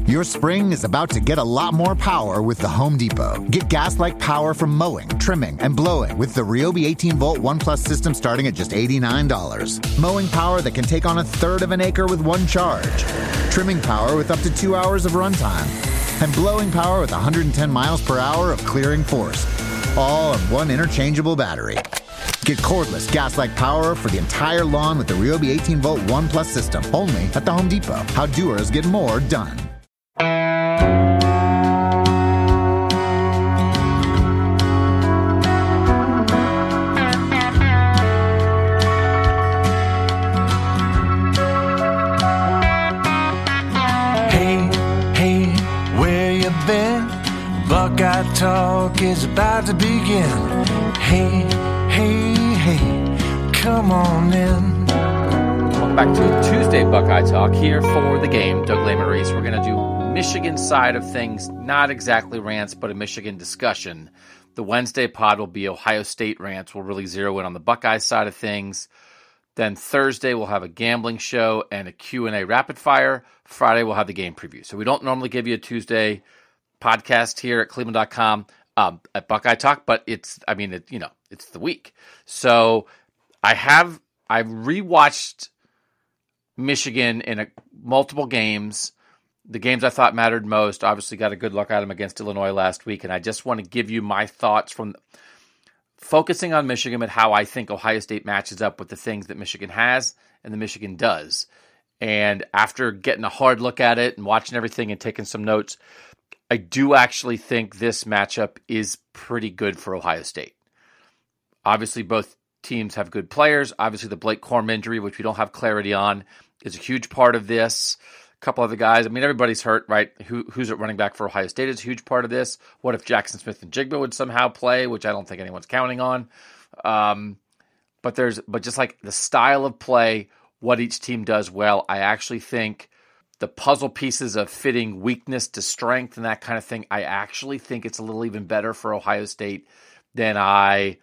Your spring is about to get a lot more power with the Home Depot. Get gas-like power from mowing, trimming, and blowing with the Ryobi 18-volt ONE+ system starting at just $89. Mowing power that can take on a third of an acre with one charge. Trimming power with up to 2 hours of runtime. And blowing power with 110 miles per hour of clearing force. All on one interchangeable battery. Get cordless, gas-like power for the entire lawn with the Ryobi 18-volt ONE+ system. Only at the Home Depot. How doers get more done. Buckeye Talk is about to begin. Hey, come on in. Welcome back to Tuesday Buckeye Talk here for the game. Doug Lehman Reese. We're going to do Michigan side of things, not exactly rants, but a Michigan discussion. The Wednesday pod will be Ohio State rants. We'll really zero in on the Buckeye side of things. Then Thursday we'll have a gambling show and a Q&A rapid fire. Friday we'll have the game preview. So we don't normally give you a Tuesday podcast here at Cleveland.com at Buckeye Talk, but it's the week. So I've rewatched Michigan in multiple games. The games I thought mattered most. Obviously got a good look at them against Illinois last week, and I just want to give you my thoughts from focusing on Michigan and how I think Ohio State matches up with the things that Michigan has and the Michigan does. And after getting a hard look at it and watching everything and taking some notes, I do actually think this matchup is pretty good for Ohio State. Obviously, both teams have good players. Obviously, the Blake Corum injury, which we don't have clarity on, is a huge part of this. A couple other guys. I mean, everybody's hurt, right? Who's at running back for Ohio State is a huge part of this. What if Jackson Smith and Jigba would somehow play, which I don't think anyone's counting on. But just like the style of play, what each team does well, I actually think the puzzle pieces of fitting weakness to strength and that kind of thing, I actually think it's a little even better for Ohio State than I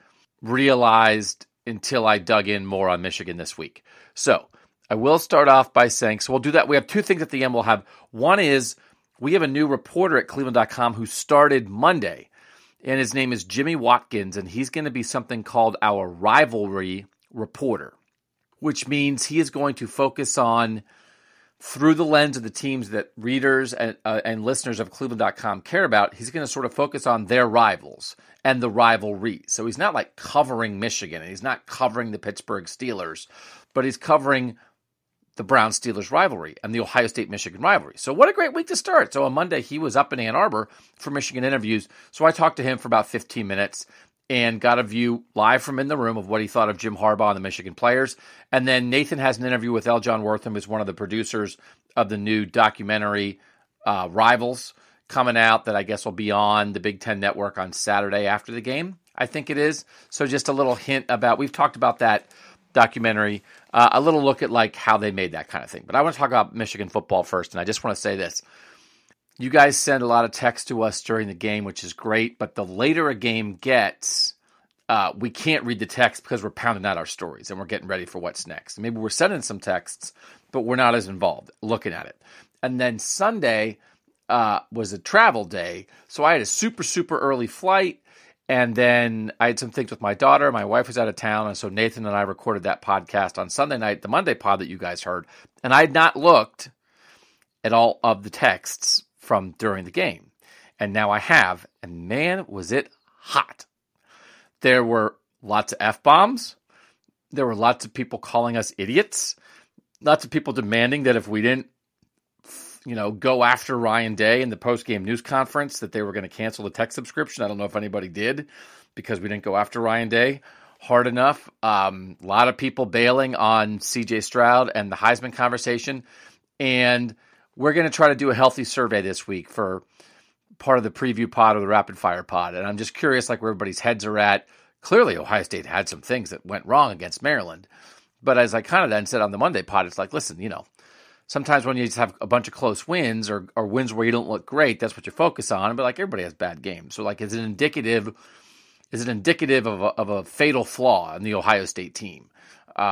realized until I dug in more on Michigan this week. So I will start off by saying, so we'll do that. We have two things at the end we'll have. One is we have a new reporter at Cleveland.com who started Monday, and his name is Jimmy Watkins, and he's going to be something called our rivalry reporter, which means he is going to focus on, through the lens of the teams that readers and listeners of Cleveland.com care about, he's going to sort of focus on their rivals and the rivalry. So he's not like covering Michigan, and he's not covering the Pittsburgh Steelers, but he's covering the Browns-Steelers rivalry and the Ohio State-Michigan rivalry. So what a great week to start. So on Monday, he was up in Ann Arbor for Michigan interviews. So I talked to him for about 15 minutes and got a view live from in the room of what he thought of Jim Harbaugh and the Michigan players. And then Nathan has an interview with L. John Wortham, who's one of the producers of the new documentary Rivals, coming out that I guess will be on the Big Ten Network on Saturday after the game, I think it is. So just a little hint about, we've talked about that documentary, a little look at like how they made that kind of thing. But I want to talk about Michigan football first, and I just want to say this. You guys send a lot of text to us during the game, which is great, but the later a game gets, we can't read the text because we're pounding out our stories and we're getting ready for what's next. Maybe we're sending some texts, but we're not as involved looking at it. And then Sunday was a travel day, so I had a super, super early flight, and then I had some things with my daughter. My wife was out of town, and so Nathan and I recorded that podcast on Sunday night, the Monday pod that you guys heard, and I had not looked at all of the texts from during the game. And now I have, and man, was it hot. There were lots of F-bombs. There were lots of people calling us idiots. Lots of people demanding that if we didn't, go after Ryan Day in the post-game news conference, that they were going to cancel the tech subscription. I don't know if anybody did, because we didn't go after Ryan Day hard enough. A lot of people bailing on C.J. Stroud and the Heisman conversation. And we're going to try to do a healthy survey this week for part of the preview pod or the rapid fire pod. And I'm just curious, like, where everybody's heads are at. Clearly, Ohio State had some things that went wrong against Maryland. But as I kind of then said on the Monday pod, it's like, listen, sometimes when you just have a bunch of close wins or wins where you don't look great, that's what you focus on. But like, everybody has bad games. So like, is it indicative of a fatal flaw in the Ohio State team?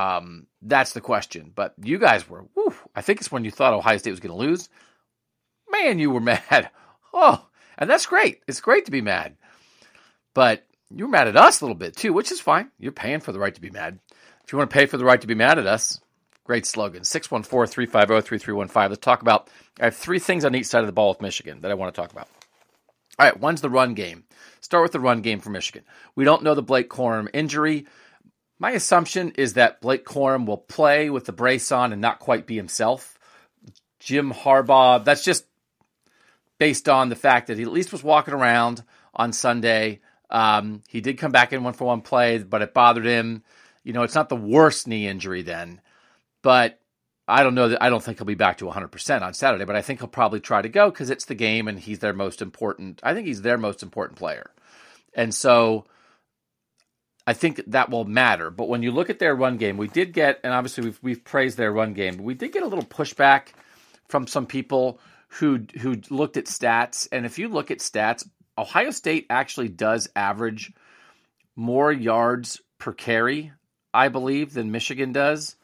That's the question. But you guys were, I think it's when you thought Ohio State was going to lose. man, you were mad. Oh, and that's great. It's great to be mad. But you were mad at us a little bit too, which is fine. You're paying for the right to be mad. If you want to pay for the right to be mad at us, great slogan. 614-350-3315. Let's talk about, I have 3 things on each side of the ball with Michigan that I want to talk about. All right, one's the run game. Start with the run game for Michigan. We don't know the Blake Corum injury. My assumption is that Blake Corum will play with the brace on and not quite be himself. Jim Harbaugh, that's just based on the fact that he at least was walking around on Sunday. He did come back in 1-for-1 play, but it bothered him. It's not the worst knee injury then, but I don't know. I don't think he'll be back to 100% on Saturday, but I think he'll probably try to go because it's the game and he's their most important. I think he's their most important player. And so I think that will matter. But when you look at their run game, we did get, and obviously we've praised their run game, but we did get a little pushback from some people who looked at stats. And if you look at stats, Ohio State actually does average more yards per carry, I believe, than Michigan does.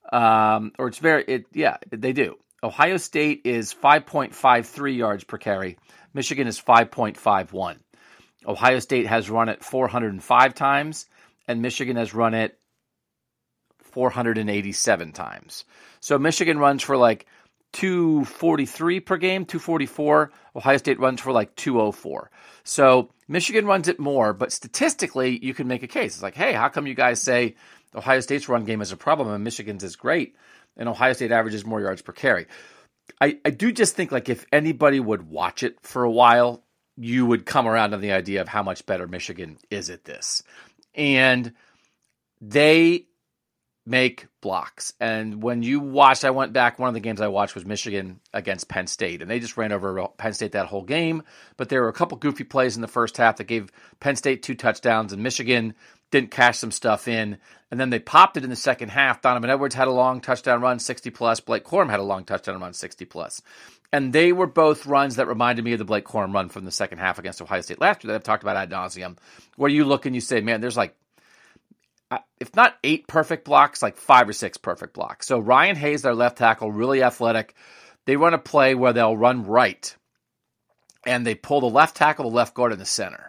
They do. Ohio State is 5.53 yards per carry. Michigan is 5.51. Ohio State has run it 405 times, and Michigan has run it 487 times. So Michigan runs for like 243 per game, 244. Ohio State runs for like 204. So Michigan runs it more, but statistically, you can make a case. It's like, hey, how come you guys say Ohio State's run game is a problem and Michigan's is great, and Ohio State averages more yards per carry? I do just think like if anybody would watch it for a while, you would come around on the idea of how much better Michigan is at this. And they make blocks. And when you watch, I went back, one of the games I watched was Michigan against Penn State, and they just ran over Penn State that whole game. But there were a couple goofy plays in the first half that gave Penn State 2 touchdowns, and Michigan didn't cash some stuff in. And then they popped it in the second half. Donovan Edwards had a long touchdown run, 60-plus. Blake Corum had a long touchdown run, 60-plus. And they were both runs that reminded me of the Blake Corum run from the second half against Ohio State last year that I've talked about ad nauseum, where you look and you say, man, there's like, if not 8 perfect blocks, like 5 or 6 perfect blocks. So Ryan Hayes, their left tackle, really athletic. They run a play where they'll run right, and they pull the left tackle, the left guard, and the center.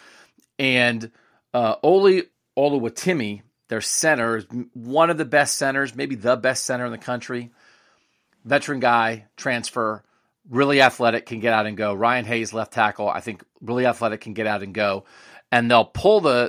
And Oli Oluwatimi, their center, is one of the best centers, maybe the best center in the country. Veteran guy, transfer, really athletic, can get out and go. Ryan Hayes, left tackle, I think really athletic, can get out and go. And they'll pull the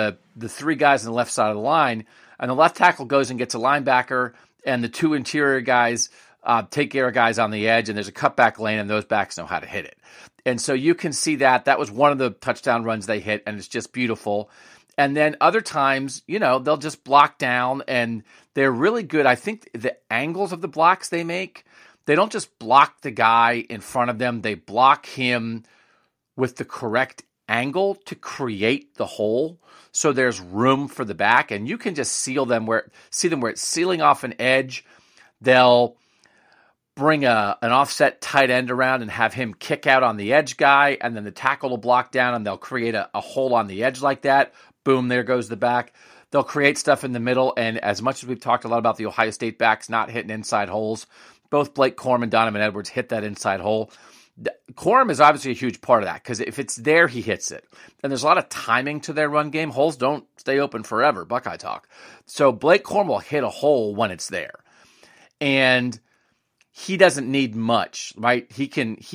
3 guys on the left side of the line, and the left tackle goes and gets a linebacker, and the 2 interior guys take care of guys on the edge, and there's a cutback lane, and those backs know how to hit it. And so you can see that. That was one of the touchdown runs they hit, and it's just beautiful. And then other times, they'll just block down, and they're really good. I think the angles of the blocks they make, they don't just block the guy in front of them. They block him with the correct angle to create the hole, so there's room for the back, and you can just see them where it's sealing off an edge. They'll bring an offset tight end around and have him kick out on the edge guy, and then the tackle will block down, and they'll create a hole on the edge like that. Boom, there goes the back. They'll create stuff in the middle, and as much as we've talked a lot about the Ohio State backs not hitting inside holes, both Blake Corum and Donovan Edwards hit that inside hole. Corum is obviously a huge part of that because if it's there, he hits it. And there's a lot of timing to their run game. Holes don't stay open forever, Buckeye talk. So Blake Corum will hit a hole when it's there. And he doesn't need much, right? He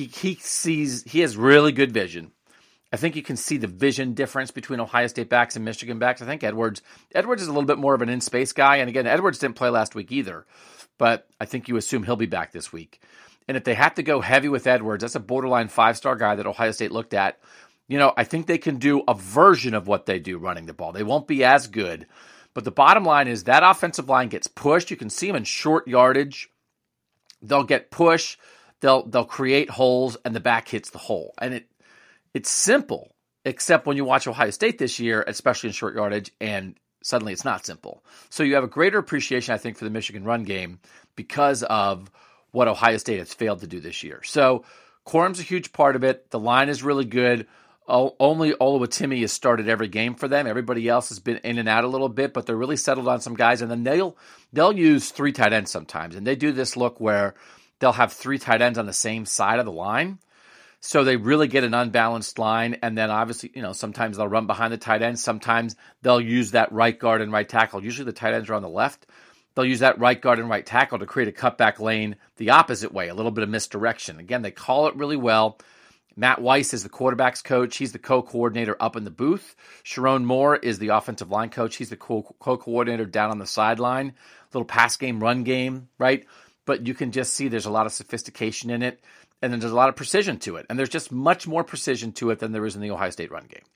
has really good vision. I think you can see the vision difference between Ohio State backs and Michigan backs. I think Edwards is a little bit more of an in-space guy. And again, Edwards didn't play last week either, but I think you assume he'll be back this week. And if they have to go heavy with Edwards, that's a borderline 5-star guy that Ohio State looked at. I think they can do a version of what they do running the ball. They won't be as good. But the bottom line is that offensive line gets pushed. You can see them in short yardage. They'll get pushed. They'll create holes, and the back hits the hole. And it's simple, except when you watch Ohio State this year, especially in short yardage, and suddenly it's not simple. So you have a greater appreciation, I think, for the Michigan run game because of what Ohio State has failed to do this year. So Corum's a huge part of it. The line is really good. Only Oluwatimi has started every game for them. Everybody else has been in and out a little bit, but they're really settled on some guys. And then they'll use 3 tight ends sometimes. And they do this look where they'll have 3 tight ends on the same side of the line. So they really get an unbalanced line. And then obviously, sometimes they'll run behind the tight end. Sometimes they'll use that right guard and right tackle. Usually the tight ends are on the left. They'll use that right guard and right tackle to create a cutback lane the opposite way, a little bit of misdirection. Again, they call it really well. Matt Weiss is the quarterback's coach. He's the co-coordinator up in the booth. Sharon Moore is the offensive line coach. He's the co-coordinator down on the sideline. Little pass game, run game, right? But you can just see there's a lot of sophistication in it, and then there's a lot of precision to it. And there's just much more precision to it than there is in the Ohio State run game.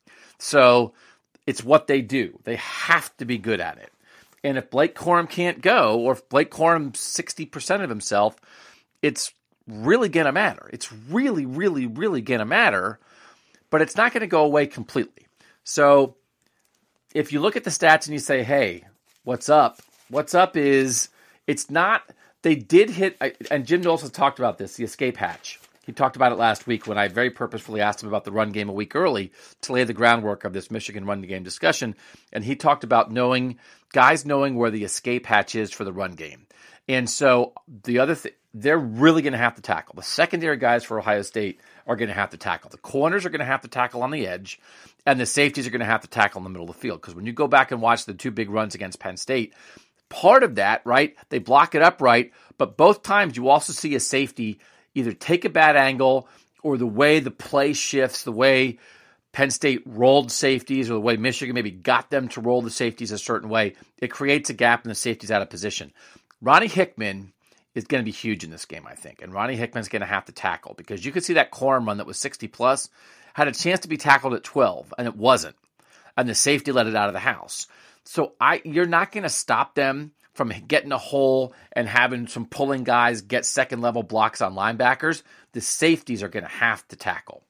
So it's what they do. They have to be good at it. And if Blake Corum can't go, or if Blake Corum's 60% of himself, it's really going to matter. It's really, really, really going to matter, but it's not going to go away completely. So if you look at the stats and you say, hey, what's up? What's up is it's not, they did hit, and Jim Knowles has talked about this, the escape hatch. He talked about it last week when I very purposefully asked him about the run game a week early to lay the groundwork of this Michigan run game discussion. And he talked about guys knowing where the escape hatch is for the run game. And so the other thing, they're really going to have to tackle. The secondary guys for Ohio State are going to have to tackle. The corners are going to have to tackle on the edge, and the safeties are going to have to tackle in the middle of the field. Because when you go back and watch the 2 big runs against Penn State, part of that, right, they block it up right, but both times you also see a safety either take a bad angle or the way the play shifts, the way Penn State rolled safeties or the way Michigan maybe got them to roll the safeties a certain way, it creates a gap and the safety's out of position. Ronnie Hickman is going to be huge in this game, I think. And Ronnie Hickman's going to have to tackle because you could see that Corum run that was 60-plus had a chance to be tackled at 12, and it wasn't. And the safety let it out of the house. So you're not going to stop them from getting a hole and having some pulling guys get second-level blocks on linebackers. The safeties are going to have to tackle.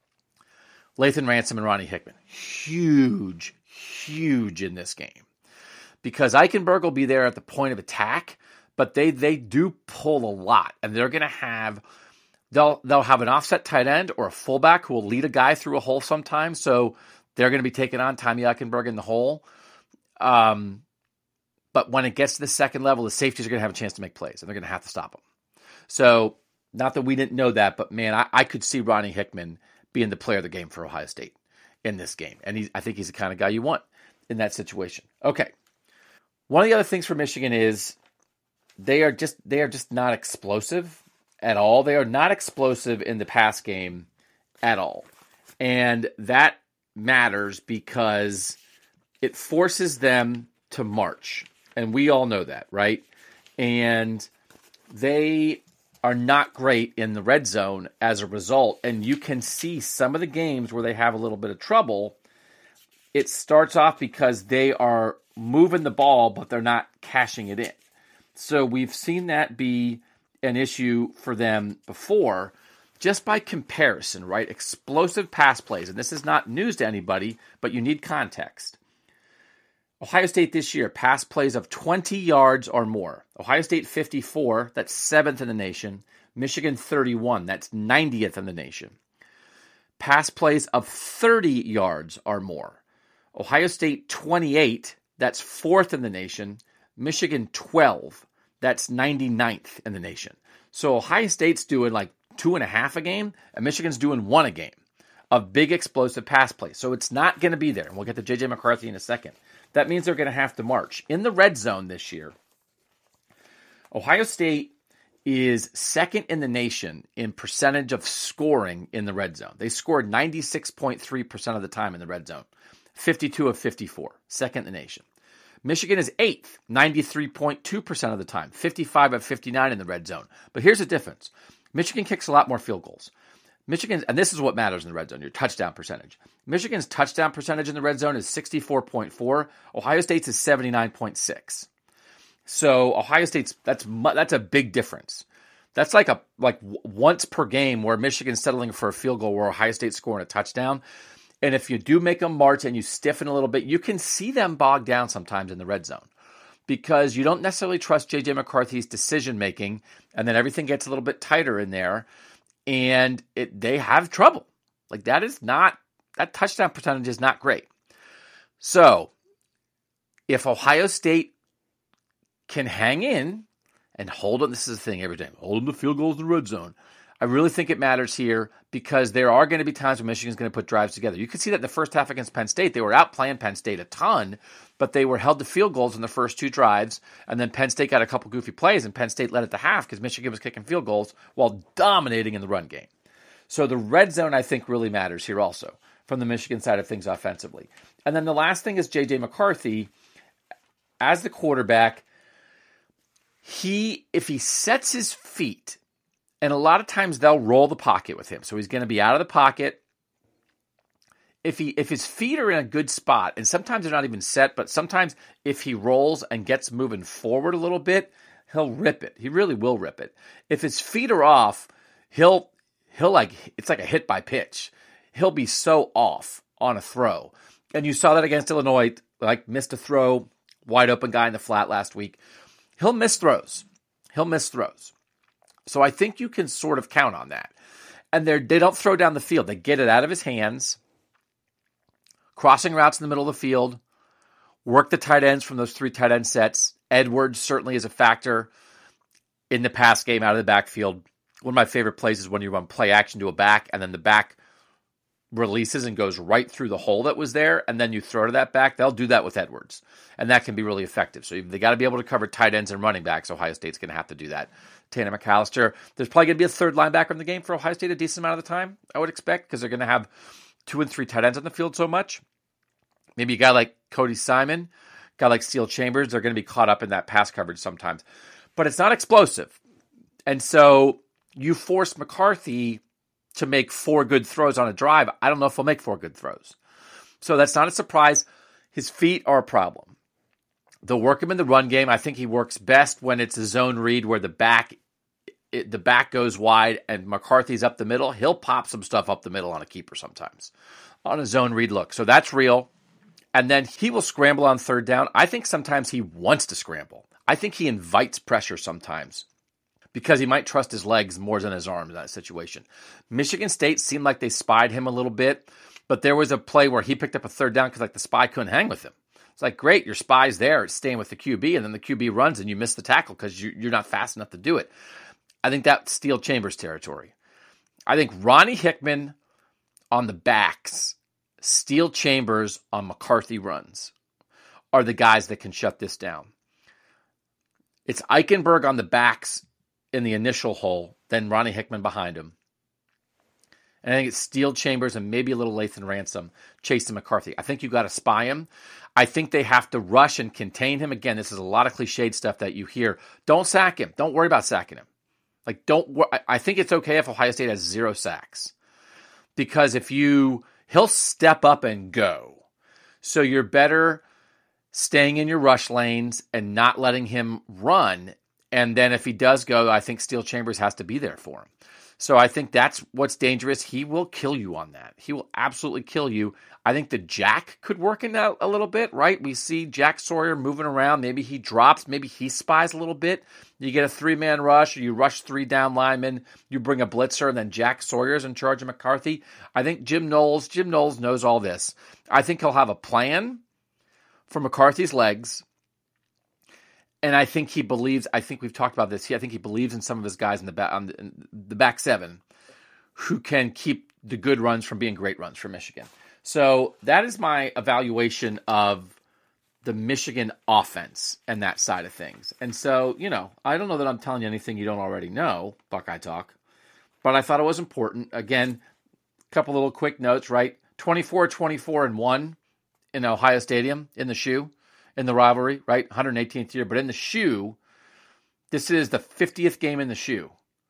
Lathan Ransom and Ronnie Hickman, huge, huge in this game. Because Eichenberg will be there at the point of attack, but they do pull a lot, and they're going to have they'll have an offset tight end or a fullback who will lead a guy through a hole sometimes. So they're going to be taking on Tommy Eichenberg in the hole. But when it gets to the second level, the safeties are going to have a chance to make plays, and they're going to have to stop them. So not that we didn't know that, but man, I could see Ronnie Hickman being the player of the game for Ohio State in this game, and I think he's the kind of guy you want in that situation. Okay, one of the other things for Michigan is they are just not explosive at all. They are not explosive in the pass game at all. And that matters because it forces them to march. And we all know that, right? And they are not great in the red zone as a result. And you can see some of the games where they have a little bit of trouble. It starts off because they are moving the ball, but they're not cashing it in. So we've seen that be an issue for them before, just by comparison, right? Explosive pass plays, and this is not news to anybody, but you need context. Ohio State this year, pass plays of 20 yards or more. Ohio State 54, that's 7th in the nation. Michigan 31, that's 90th in the nation. Pass plays of 30 yards or more. Ohio State 28, that's 4th in the nation. Michigan 12, that's 99th in the nation. So Ohio State's doing like 2.5 a game, and Michigan's doing 1 a game of big explosive pass plays. So it's not going to be there. And we'll get to J.J. McCarthy in a second. That means they're going to have to march. In the red zone this year, Ohio State is 2nd in the nation in percentage of scoring in the red zone. They scored 96.3% of the time in the red zone, 52 of 54, 2nd in the nation. Michigan is 8th, 93.2% of the time, 55 of 59 in the red zone. But here's the difference. Michigan kicks a lot more field goals. Michigan's, and this is what matters in the red zone, your touchdown percentage. Michigan's touchdown percentage in the red zone is 64.4. Ohio State's is 79.6. So Ohio State's, that's a big difference. That's like once per game where Michigan's settling for a field goal where Ohio State's scoring a touchdown. And if you do make them march and you stiffen a little bit, you can see them bog down sometimes in the red zone because you don't necessarily trust J.J. McCarthy's decision-making, and then everything gets a little bit tighter in there, and they have trouble. Like that touchdown percentage is not great. So if Ohio State can hang in and hold them. This is the thing every time. Hold them to field goals in the red zone. I really think it matters here because there are going to be times when Michigan's going to put drives together. You could see that in the first half against Penn State. They were outplaying Penn State a ton, but they were held to field goals in the first 2 drives, and then Penn State got a couple goofy plays, and Penn State led at the half because Michigan was kicking field goals while dominating in the run game. So the red zone, I think, really matters here also from the Michigan side of things offensively. And then the last thing is J.J. McCarthy. As the quarterback, if he sets his feet, and a lot of times they'll roll the pocket with him, so he's going to be out of the pocket. If his feet are in a good spot, and sometimes they're not even set, but sometimes if he rolls and gets moving forward a little bit, he'll rip it. He really will rip it. If his feet are off, he'll it's like a hit by pitch. He'll be so off on a throw. And you saw that against Illinois, like missed a throw, wide open guy in the flat last week. He'll miss throws. So I think you can sort of count on that. And they don't throw down the field. They get it out of his hands, crossing routes in the middle of the field, work the tight ends from those 3 tight end sets. Edwards certainly is a factor in the pass game out of the backfield. One of my favorite plays is when you run play action to a back, and then the back releases and goes right through the hole that was there, and then you throw to that back. They'll do that with Edwards, and that can be really effective. So they got to be able to cover tight ends and running backs. Ohio State's going to have to do that. Tanner McAllister, there's probably going to be a third linebacker in the game for Ohio State a decent amount of the time, I would expect, because they're going to have 2 and 3 tight ends on the field so much. Maybe a guy like Cody Simon, a guy like Steele Chambers, they're going to be caught up in that pass coverage sometimes. But it's not explosive. And so you force McCarthy to make 4 good throws on a drive. I don't know if he'll make 4 good throws. So that's not a surprise. His feet are a problem. They'll work him in the run game. I think he works best when it's a zone read where the back goes wide and McCarthy's up the middle. He'll pop some stuff up the middle on a keeper sometimes on a zone read look. So that's real. And then he will scramble on third down. I think sometimes he wants to scramble. I think he invites pressure sometimes because he might trust his legs more than his arms in that situation. Michigan State seemed like they spied him a little bit, but there was a play where he picked up a third down because the spy couldn't hang with him. It's like, great, your spy's there. It's staying with the QB, and then the QB runs and you miss the tackle because you're not fast enough to do it. I think that's Steele Chambers territory. I think Ronnie Hickman on the backs, Steele Chambers on McCarthy runs are the guys that can shut this down. It's Eichenberg on the backs in the initial hole, then Ronnie Hickman behind him. And I think it's Steele Chambers and maybe a little Lathan Ransom chasing McCarthy. I think you got to spy him. I think they have to rush and contain him. Again, this is a lot of cliched stuff that you hear. Don't sack him. Don't worry about sacking him. I think it's okay if Ohio State has 0 sacks. Because he'll step up and go. So you're better staying in your rush lanes and not letting him run. And then if he does go, I think Steele Chambers has to be there for him. So I think that's what's dangerous. He will kill you on that. He will absolutely kill you. I think the jack could work in that a little bit, right? We see Jack Sawyer moving around. Maybe he drops. Maybe he spies a little bit. You get a 3-man rush, or you rush 3 down linemen. You bring a blitzer, and then Jack Sawyer's in charge of McCarthy. I think Jim Knowles knows all this. I think he'll have a plan for McCarthy's legs. And I think he believes, I think we've talked about this, I think he believes in some of his guys in the back 7 who can keep the good runs from being great runs for Michigan. So that is my evaluation of the Michigan offense and that side of things. And so, I don't know that I'm telling you anything you don't already know, Buckeye Talk, but I thought it was important. Again, a couple little quick notes, right? 24-24-1 in Ohio Stadium in the shoe. In the rivalry, right? 118th year. But in the shoe, this is the 50th game in the shoe.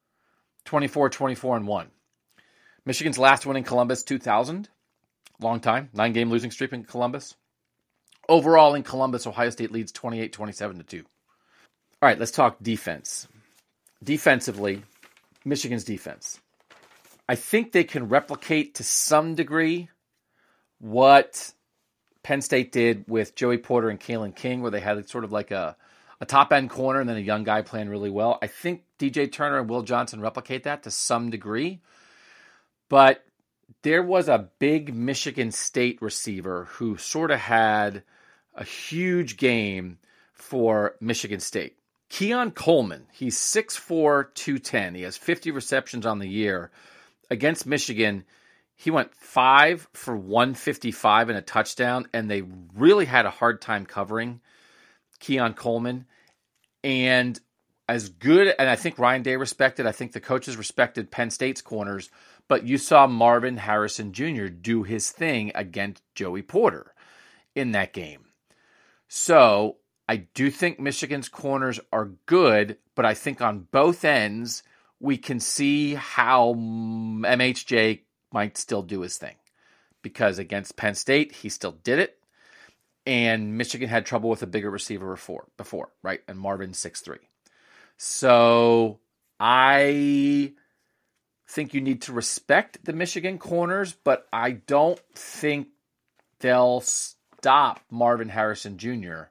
24-24-1. Michigan's last win in Columbus, 2000. Long time. 9-game losing streak in Columbus. Overall in Columbus, Ohio State leads 28-27-2. All right, let's talk defense. Defensively, Michigan's defense. I think they can replicate to some degree what Penn State did with Joey Porter and Kalen King, where they had sort of like a top-end corner and then a young guy playing really well. I think DJ Turner and Will Johnson replicate that to some degree. But there was a big Michigan State receiver who sort of had a huge game for Michigan State. Keon Coleman, he's 6'4", 210. He has 50 receptions on the year. Against Michigan, he went 5 for 155 and a touchdown, and they really had a hard time covering Keon Coleman. And as good, and I think Ryan Day respected, I think the coaches respected Penn State's corners, but you saw Marvin Harrison Jr. do his thing against Joey Porter in that game. So I do think Michigan's corners are good, but I think on both ends, we can see how MHJ might still do his thing. Because against Penn State, he still did it. And Michigan had trouble with a bigger receiver before, right? And Marvin's 6'3". So I think you need to respect the Michigan corners, but I don't think they'll stop Marvin Harrison Jr.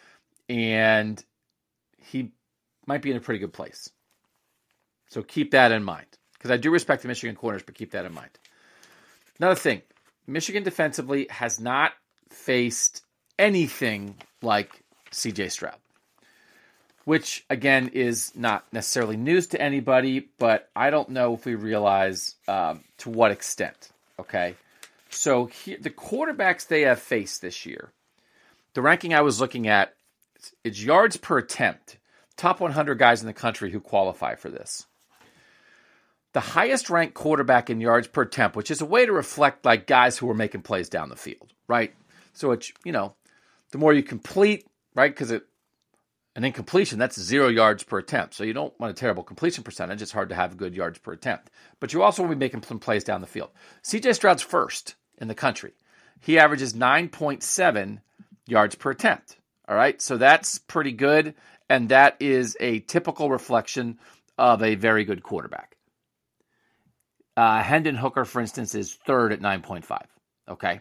And he might be in a pretty good place. So keep that in mind. Because I do respect the Michigan corners, but keep that in mind. Another thing, Michigan defensively has not faced anything like C.J. Stroud, which, again, is not necessarily news to anybody, but I don't know if we realize to what extent, okay? So here, the quarterbacks they have faced this year, the ranking I was looking at, it's yards per attempt, top 100 guys in the country who qualify for this. The highest ranked quarterback in yards per attempt, which is a way to reflect like guys who are making plays down the field, right? So it's, the more you complete, right? Because an incompletion, that's 0 yards per attempt. So you don't want a terrible completion percentage. It's hard to have good yards per attempt. But you also want to be making some plays down the field. C.J. Stroud's first in the country. He averages 9.7 yards per attempt. All right, so that's pretty good. And that is a typical reflection of a very good quarterback. Hendon Hooker, for instance, is third at 9.5. Okay.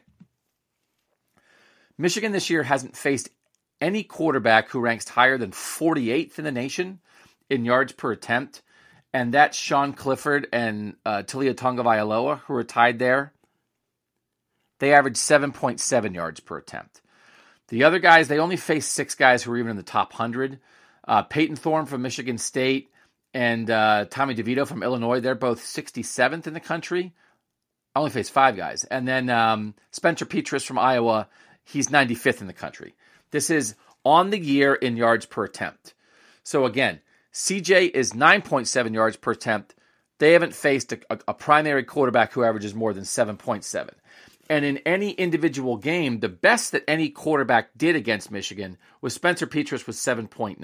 Michigan this year hasn't faced any quarterback who ranks higher than 48th in the nation in yards per attempt. And that's Sean Clifford and Talia Tagovailoa, who are tied there. They average 7.7 yards per attempt. The other guys, they only face 6 guys who are even in the top 100. Peyton Thorne from Michigan State and Tommy DeVito from Illinois, they're both 67th in the country. I only face 5 guys. And then Spencer Petras from Iowa, he's 95th in the country. This is on the year in yards per attempt. So again, CJ is 9.7 yards per attempt. They haven't faced a primary quarterback who averages more than 7.7. And in any individual game, the best that any quarterback did against Michigan was Spencer Petras with 7.9.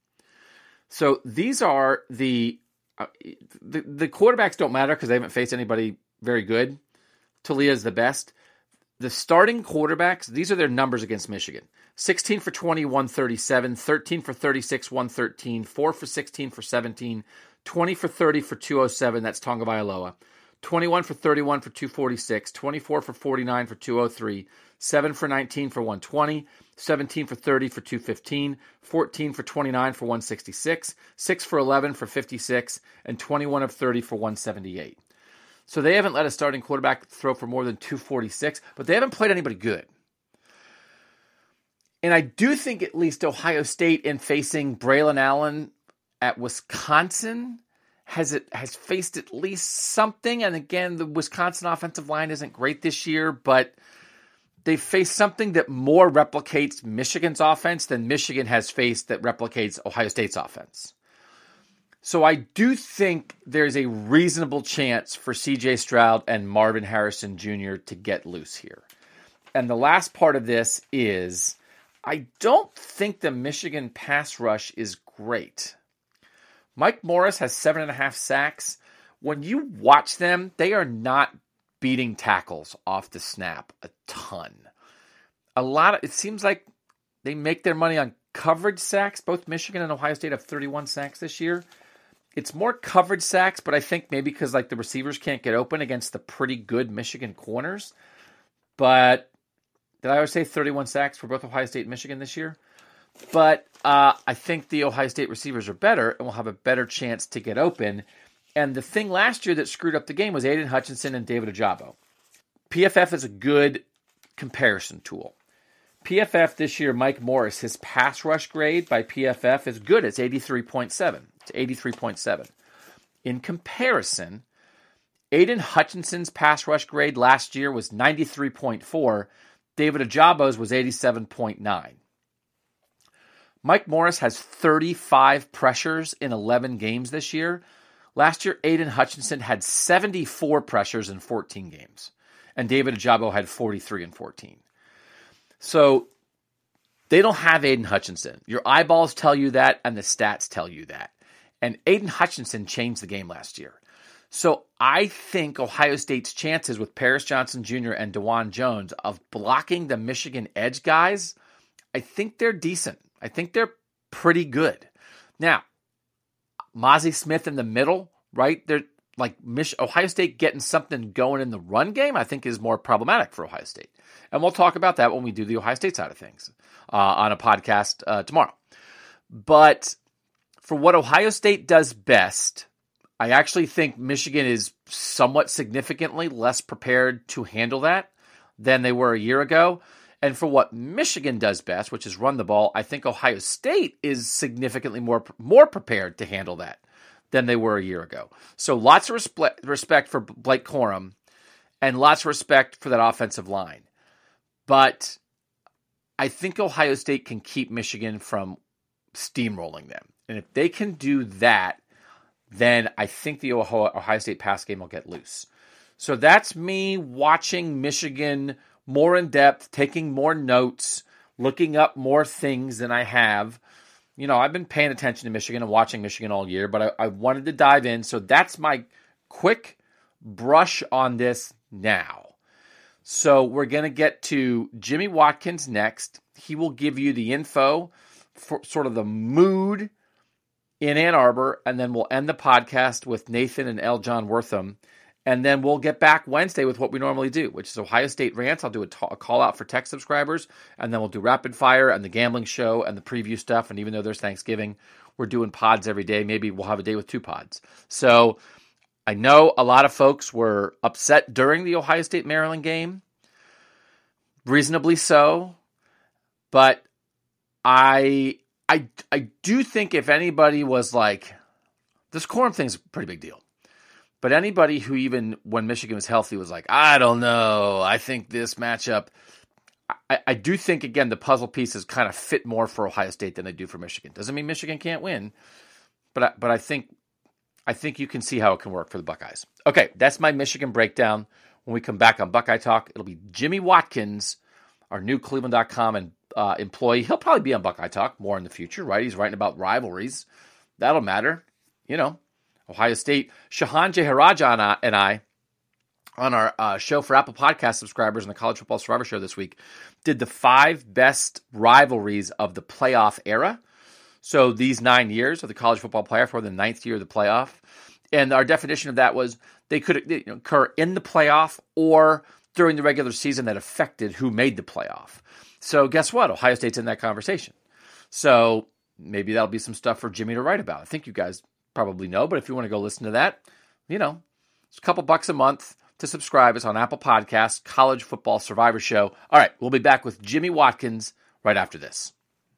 So these are the quarterbacks don't matter because they haven't faced anybody very good. Talia is the best. The starting quarterbacks, these are their numbers against Michigan. 16 for 20, 137, 13 for 36, 113, 4 for 16 for 17, 20 for 30 for 207, that's Tagovailoa. 21 for 31 for 246, 24 for 49 for 203, 7 for 19 for 120, 17 for 30 for 215, 14 for 29 for 166, 6 for 11 for 56, and 21 of 30 for 178. So they haven't let a starting quarterback throw for more than 246, but they haven't played anybody good. And I do think at least Ohio State in facing Braylon Allen at Wisconsin has faced at least something. And again, the Wisconsin offensive line isn't great this year, but they faced something that more replicates Michigan's offense than Michigan has faced that replicates Ohio State's offense. So I do think there's a reasonable chance for C.J. Stroud and Marvin Harrison Jr. to get loose here. And the last part of this is I don't think the Michigan pass rush is great. Mike Morris has 7.5 sacks. When you watch them, they are not beating tackles off the snap a ton. It seems like they make their money on coverage sacks. Both Michigan and Ohio State have 31 sacks this year. It's more coverage sacks, but I think maybe because the receivers can't get open against the pretty good Michigan corners. But did I always say 31 sacks for both Ohio State and Michigan this year? But I think the Ohio State receivers are better and will have a better chance to get open. And the thing last year that screwed up the game was Aiden Hutchinson and David Ojabo. PFF is a good comparison tool. PFF this year, Mike Morris, his pass rush grade by PFF is good. It's 83.7. It's 83.7. In comparison, Aiden Hutchinson's pass rush grade last year was 93.4. David Ajabo's was 87.9. Mike Morris has 35 pressures in 11 games this year. Last year, Aiden Hutchinson had 74 pressures in 14 games. And David Ajabo had 43 in 14. So they don't have Aiden Hutchinson. Your eyeballs tell you that, and the stats tell you that. And Aiden Hutchinson changed the game last year. So I think Ohio State's chances with Paris Johnson Jr. and DeJuan Jones of blocking the Michigan edge guys, I think they're decent. I think they're pretty good. Now, Mozzie Smith in the middle, right? They're like Ohio State getting something going in the run game, I think is more problematic for Ohio State. And we'll talk about that when we do the Ohio State side of things on a podcast tomorrow. But for what Ohio State does best, I actually think Michigan is somewhat significantly less prepared to handle that than they were a year ago. And for what Michigan does best, which is run the ball, I think Ohio State is significantly more prepared to handle that than they were a year ago. So lots of respect for Blake Corum and lots of respect for that offensive line. But I think Ohio State can keep Michigan from steamrolling them. And if they can do that, then I think the Ohio State pass game will get loose. So that's me watching Michigan more in depth, taking more notes, looking up more things than I have. You know, I've been paying attention to Michigan and watching Michigan all year, but I wanted to dive in. So that's my quick brush on this now. So we're going to get to Jimmy Watkins next. He will give you the info for sort of the mood in Ann Arbor, and then we'll end the podcast with Nathan and L. John Wortham. And then we'll get back Wednesday with what we normally do, which is Ohio State Rants. I'll do a call out for tech subscribers, and then we'll do Rapid Fire and the gambling show and the preview stuff. And even though there's Thanksgiving, we're doing pods every day. Maybe we'll have a day with 2 pods. So I know a lot of folks were upset during the Ohio State-Maryland game, reasonably so. But I do think if anybody was like, this Corum thing's a pretty big deal. But anybody who even when Michigan was healthy was like, I don't know, I think this matchup, I do think, again, the puzzle pieces kind of fit more for Ohio State than they do for Michigan. Doesn't mean Michigan can't win, but I think you can see how it can work for the Buckeyes. Okay, that's my Michigan breakdown. When we come back on Buckeye Talk, it'll be Jimmy Watkins, our new Cleveland.com and employee. He'll probably be on Buckeye Talk more in the future, right? He's writing about rivalries. That'll matter, you know. Ohio State, Shahan Jeharaja and I, on our show for Apple Podcast subscribers and the College Football Survivor Show this week, did the 5 best rivalries of the playoff era. So these 9 years of the college football playoff, or the 9th year of the playoff. And our definition of that was they could occur in the playoff or during the regular season that affected who made the playoff. So guess what? Ohio State's in that conversation. So maybe that'll be some stuff for Jimmy to write about. I think you guys probably know, but if you want to go listen to that, you know, it's a couple bucks a month to subscribe. It's on Apple Podcasts, College Football Survivor Show. All right, we'll be back with Jimmy Watkins right after this.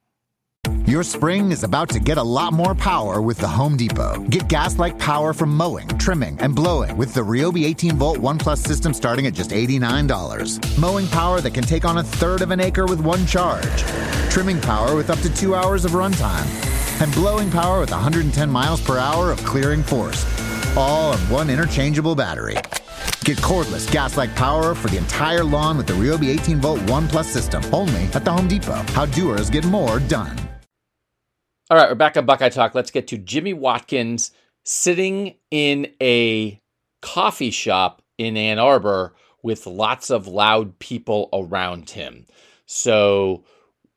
Your spring is about to get a lot more power with the Home Depot. Get gas-like power from mowing, trimming, and blowing with the Ryobi 18-volt ONE+ system starting at just $89. Mowing power that can take on 1/3 of an acre with one charge. Trimming power with up to 2 hours of runtime. And blowing power with 110 miles per hour of clearing force. All on one interchangeable battery. Get cordless gas-like power for the entire lawn with the Ryobi 18-volt ONE+ system. Only at the Home Depot. How doers get more done. All right, we're back on Buckeye Talk. Let's get to Jimmy Watkins sitting in a coffee shop in Ann Arbor with lots of loud people around him. So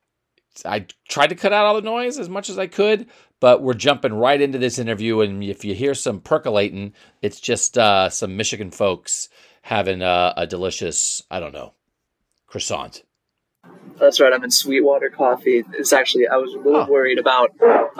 I tried to cut out all the noise as much as I could, but we're jumping right into this interview. And if you hear some percolating, it's just some Michigan folks having a delicious, I don't know, croissant. That's right. I'm in Sweetwater Coffee. It's actually, I was a little worried about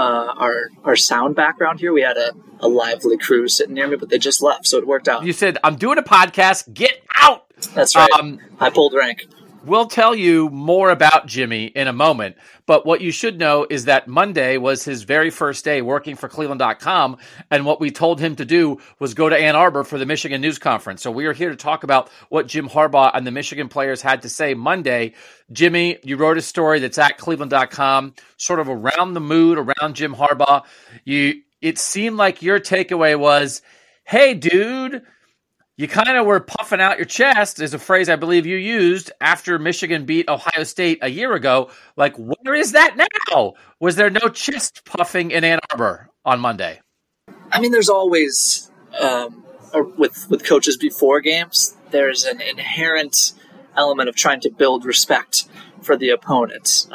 our sound background here. We had a lively crew sitting near me, but they just left, so it worked out. You said, I'm doing a podcast. Get out! That's right. I pulled rank. We'll tell you more about Jimmy in a moment, but what you should know is that Monday was his very first day working for Cleveland.com, and what we told him to do was go to Ann Arbor for the Michigan News Conference. So we are here to talk about what Jim Harbaugh and the Michigan players had to say Monday. Jimmy, you wrote a story that's at Cleveland.com, sort of around the mood, around Jim Harbaugh. It seemed like your takeaway was, hey, dude, you kind of were puffing out your chest, is a phrase I believe you used, after Michigan beat Ohio State a year ago. Like, where is that now? Was there no chest puffing in Ann Arbor on Monday? I mean, there's always, with coaches before games, there's an inherent element of trying to build respect for the opponent.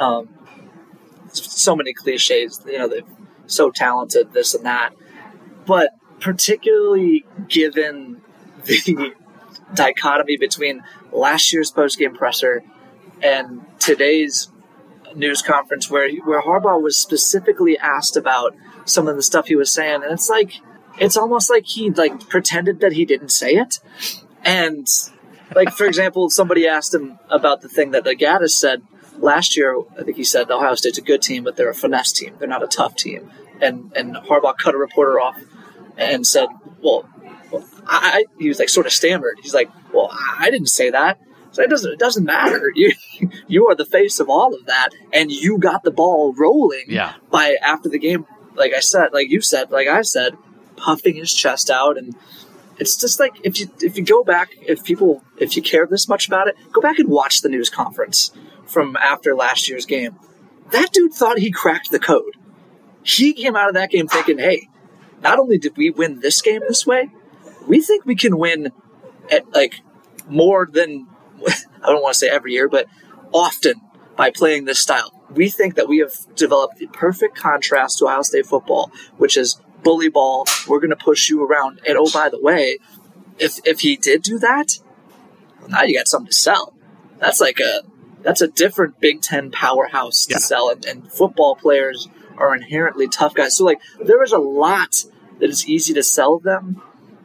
So many cliches, they're so talented, this and that. But particularly given the dichotomy between last year's post-game presser and today's news conference where Harbaugh was specifically asked about some of the stuff he was saying, and it's almost like he pretended that he didn't say it. And for example, somebody asked him about the thing that Gaddis said last year. I think he said Ohio State's a good team, but they're a finesse team. They're not a tough team. And Harbaugh cut a reporter off and said, well, he was sort of stammered. He's like, well, I didn't say that. So it doesn't matter. You are the face of all of that, and you got the ball rolling. Yeah. By after the game, like I said, like you said, like I said, puffing his chest out, and it's just like if you go back, if you care this much about it, go back and watch the news conference from after last year's game. That dude thought he cracked the code. He came out of that game thinking, hey, not only did we win this game this way, we think we can win at more than, I don't want to say every year, but often by playing this style. We think that we have developed the perfect contrast to Ohio State football, which is bully ball. We're going to push you around. And oh, by the way, if he did do that, well, now you got something to sell. That's a different Big Ten powerhouse to sell. And football players are inherently tough guys. So there is a lot that is easy to sell them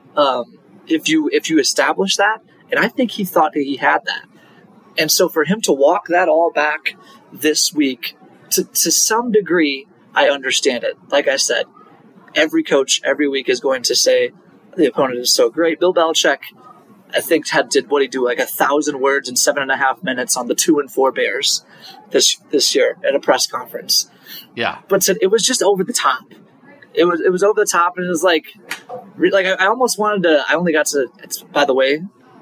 if you establish that. And I think he thought that he had that. And so for him to walk that all back this week, to some degree, I understand it. Like I said, every coach every week is going to say the opponent is so great. Bill Belichick, I think, did what he do, 1,000 words in 7.5 minutes on the 2-4 Bears this year at a press conference. Yeah, but said it was just over the top. It was over the top, and it was I almost wanted to. I only got to. It's, by the way,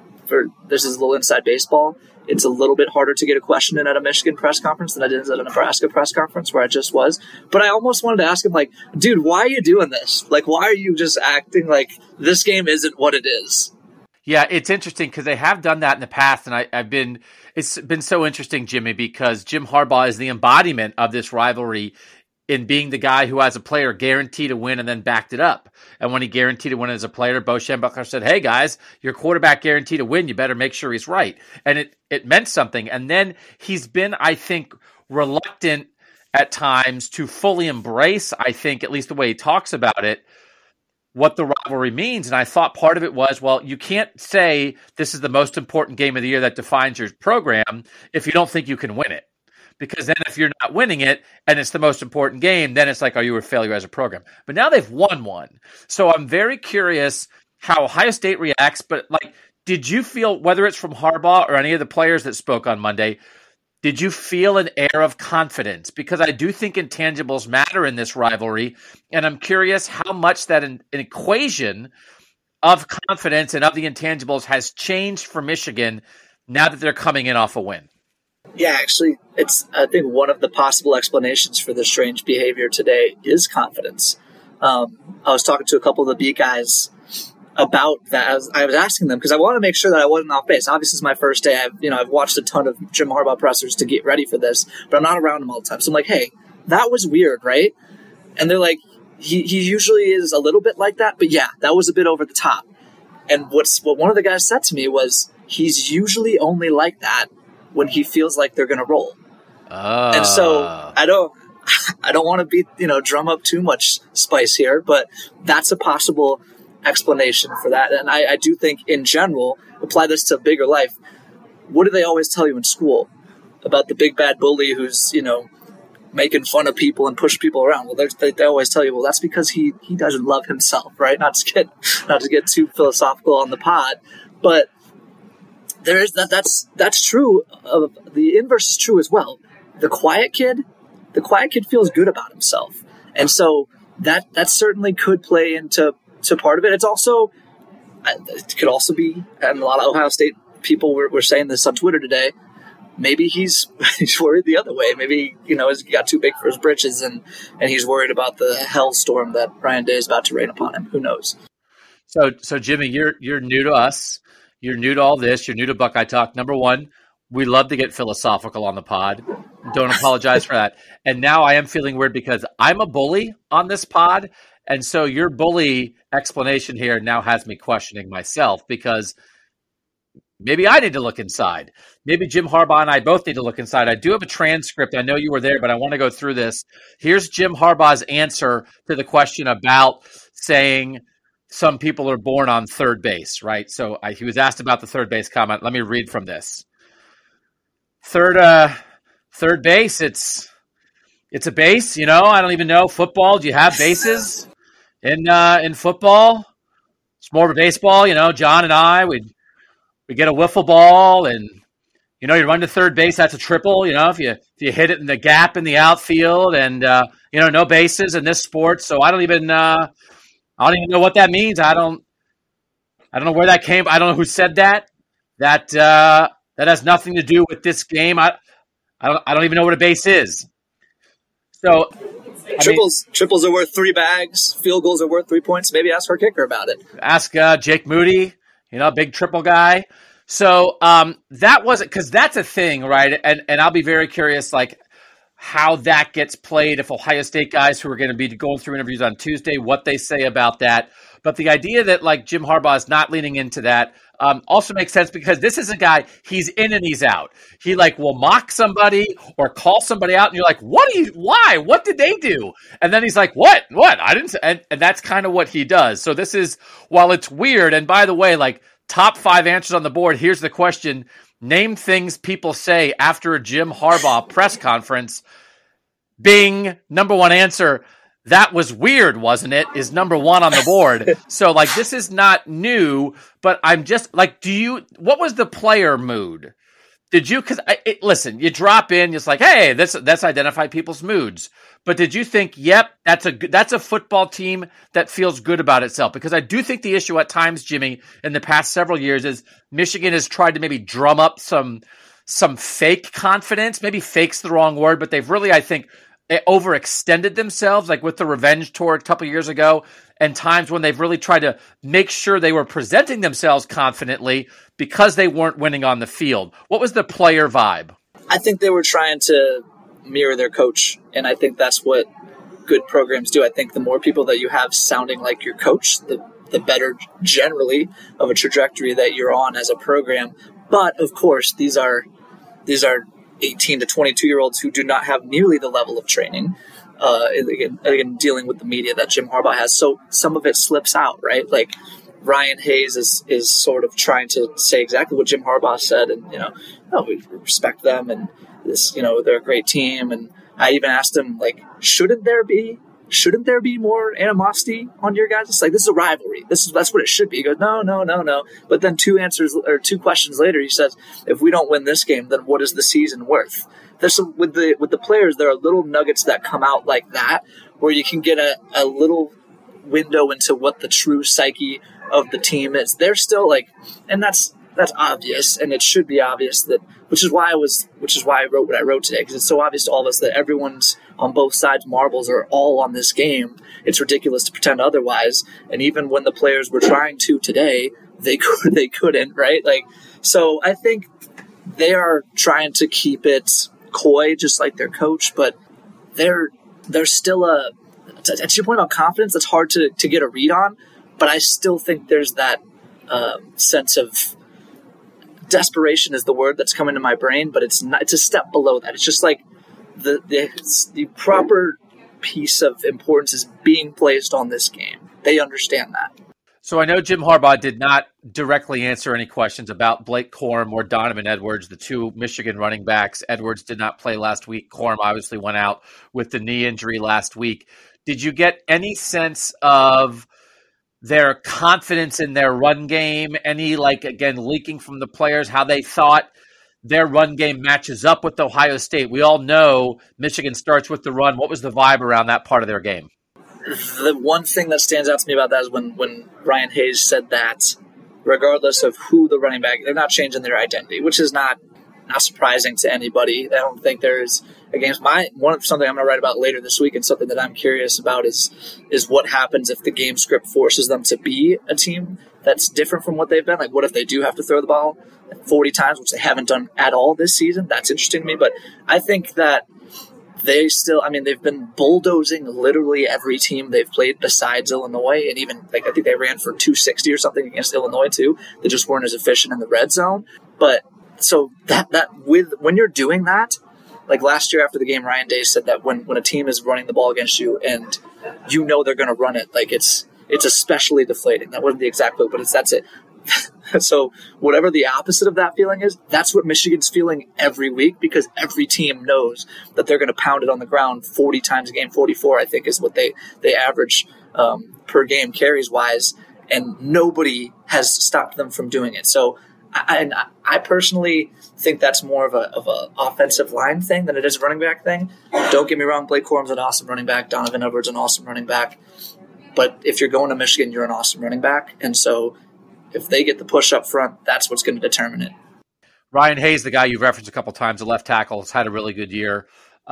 this is a little inside baseball. It's a little bit harder to get a question in at a Michigan press conference than I did at a Nebraska press conference where I just was. But I almost wanted to ask him, dude, why are you doing this? Why are you just acting like this game isn't what it is? Yeah, it's interesting because they have done that in the past, and it's been so interesting, Jimmy, because Jim Harbaugh is the embodiment of this rivalry in being the guy who, as a player, guaranteed to win and then backed it up. And when he guaranteed to win as a player, Bo Schembechler said, hey, guys, your quarterback guaranteed to win. You better make sure he's right. And it meant something. And then he's been, I think, reluctant at times to fully embrace, I think, at least the way he talks about it, what the rivalry means. And I thought part of it was, well, you can't say this is the most important game of the year that defines your program if you don't think you can win it. Because then if you're not winning it and it's the most important game, then it's are you a failure as a program? But now they've won one. So I'm very curious how Ohio State reacts. But did you feel, whether it's from Harbaugh or any of the players that spoke on Monday, did you feel an air of confidence? Because I do think intangibles matter in this rivalry. And I'm curious how much that an equation of confidence and of the intangibles has changed for Michigan now that they're coming in off a win. Yeah, actually, it's, I think, one of the possible explanations for the strange behavior today is confidence. I was talking to a couple of the beat guys about that. I was asking them because I want to make sure that I wasn't off base. Obviously, it's my first day. I've watched a ton of Jim Harbaugh pressers to get ready for this, but I'm not around him all the time. So I'm like, hey, that was weird, right? And they're like, he usually is a little bit like that, but yeah, that was a bit over the top. And what one of the guys said to me was, he's usually only like that when he feels like they're going to roll. And so I don't want to drum up too much spice here, but that's a possible explanation for that. And I do think in general, apply this to bigger life. what do they always tell you in school about the big bad bully who's, making fun of people and push people around? Well, they always tell you, well, that's because he doesn't love himself, right? Not to get too philosophical on the pod, but there is that's true. The inverse is true as well. The quiet kid feels good about himself, and so that certainly could play into part of it. It could also be, and a lot of Ohio State people were saying this on Twitter today, maybe he's worried the other way. Maybe, he got too big for his britches and he's worried about the hellstorm that Ryan Day is about to rain upon him. Who knows? So Jimmy, you're new to us. You're new to all this. You're new to Buckeye Talk. Number one, we love to get philosophical on the pod. Don't apologize for that. And now I am feeling weird because I'm a bully on this pod. And so your bully explanation here now has me questioning myself, because maybe I need to look inside. Maybe Jim Harbaugh and I both need to look inside. I do have a transcript. I know you were there, but I want to go through this. Here's Jim Harbaugh's answer to the question about saying some people are born on third base, right? So he was asked about the third base comment. Let me read from this. Third base, it's a base, I don't even know. Football, do you have bases in football? It's more of a baseball, John and I, we get a wiffle ball and, you run to third base, that's a triple, if you hit it in the gap in the outfield and, no bases in this sport. So I don't even know what that means. I don't know where that came. I don't know who said that. That has nothing to do with this game. I don't even know what a base is. So triples are worth 3 bags. Field goals are worth 3 points. Maybe ask our kicker about it. Ask Jake Moody, big triple guy. So that wasn't, because that's a thing, right? And I'll be very curious, how that gets played, if Ohio State guys who are going to be going through interviews on Tuesday, what they say about that. But the idea that Jim Harbaugh is not leaning into that also makes sense, because this is a guy, he's in and he's out. He will mock somebody or call somebody out and you're like, why? What did they do? And then he's like, what? I didn't say, and that's kind of what he does. So this is, while it's weird, and by the way, top 5 answers on the board, here's the question. Name things people say after a Jim Harbaugh press conference. Bing, number 1 answer. That was weird, wasn't it? Is number 1 on the board. So this is not new, but I'm just what was the player mood? Did you, listen, you drop in, it's hey, that's identify people's moods. But did you think, yep, that's a football team that feels good about itself? Because I do think the issue at times, Jimmy, in the past several years is Michigan has tried to maybe drum up some fake confidence. Maybe fake's the wrong word, but they've really, I think, overextended themselves, with the revenge tour a couple years ago, and times when they've really tried to make sure they were presenting themselves confidently because they weren't winning on the field. What was the player vibe? I think they were trying to mirror their coach, and I think that's what good programs do. I think the more people that you have sounding like your coach, the better generally of a trajectory that you're on as a program. But of course, these are 18 to 22-year-olds who do not have nearly the level of training, again, dealing with the media that Jim Harbaugh has. So some of it slips out, right? Ryan Hayes is sort of trying to say exactly what Jim Harbaugh said, and we respect them, and this, they're a great team. And I even asked him, shouldn't there be more animosity on your guys? It's this is a rivalry. That's what it should be. He goes, no. But then 2 questions later, he says, if we don't win this game, then what is the season worth? There's with the players, there are little nuggets that come out like that, where you can get a little window into what the true psyche of the team is. They're still and that's obvious, and it should be obvious, that which is why I wrote what I wrote today, because it's so obvious to all of us that everyone's on both sides. Marbles are all on this game. It's ridiculous to pretend otherwise. And even when the players were trying to today, they couldn't, right? So I think they are trying to keep it coy, just like their coach, but they're still to your point about confidence, that's hard to get a read on, but I still think there's that sense of desperation is the word that's coming to my brain, but it's not. It's a step below that. It's just the proper piece of importance is being placed on this game. They understand that. So I know Jim Harbaugh did not directly answer any questions about Blake Corum or Donovan Edwards, the two Michigan running backs. Edwards did not play last week. Corum obviously went out with the knee injury last week. Did you get any sense of their confidence in their run game? Any, again, leaking from the players, how they thought their run game matches up with Ohio State? We all know Michigan starts with the run. What was the vibe around that part of their game? The one thing that stands out to me about that is when Ryan Hayes said that, regardless of who the running back, they're not changing their identity, which is not surprising to anybody. I don't think there's against something I'm going to write about later this week, and something that I'm curious about is what happens if the game script forces them to be a team that's different from what they've been. Like, what if they do have to throw the ball 40 times, which they haven't done at all this season? That's interesting to me, but I think that they've been bulldozing literally every team they've played besides Illinois. And even, I think they ran for 260 or something against Illinois too. They just weren't as efficient in the red zone. But so when you're doing that, like last year after the game, Ryan Day said that when a team is running the ball against you and you know they're going to run it, it's especially deflating. That wasn't the exact quote, but that's it. So whatever the opposite of that feeling is, that's what Michigan's feeling every week, because every team knows that they're going to pound it on the ground 40 times a game. 44, I think, is what they average per game carries wise, and nobody has stopped them from doing it. So I personally think that's more of a offensive line thing than it is a running back thing. Don't get me wrong, Blake Corum's an awesome running back. Donovan Edwards an awesome running back. But if you're going to Michigan, you're an awesome running back. And so if they get the push up front, that's what's going to determine it. Ryan Hayes, the guy you've referenced a couple times, the left tackle, has had a really good year.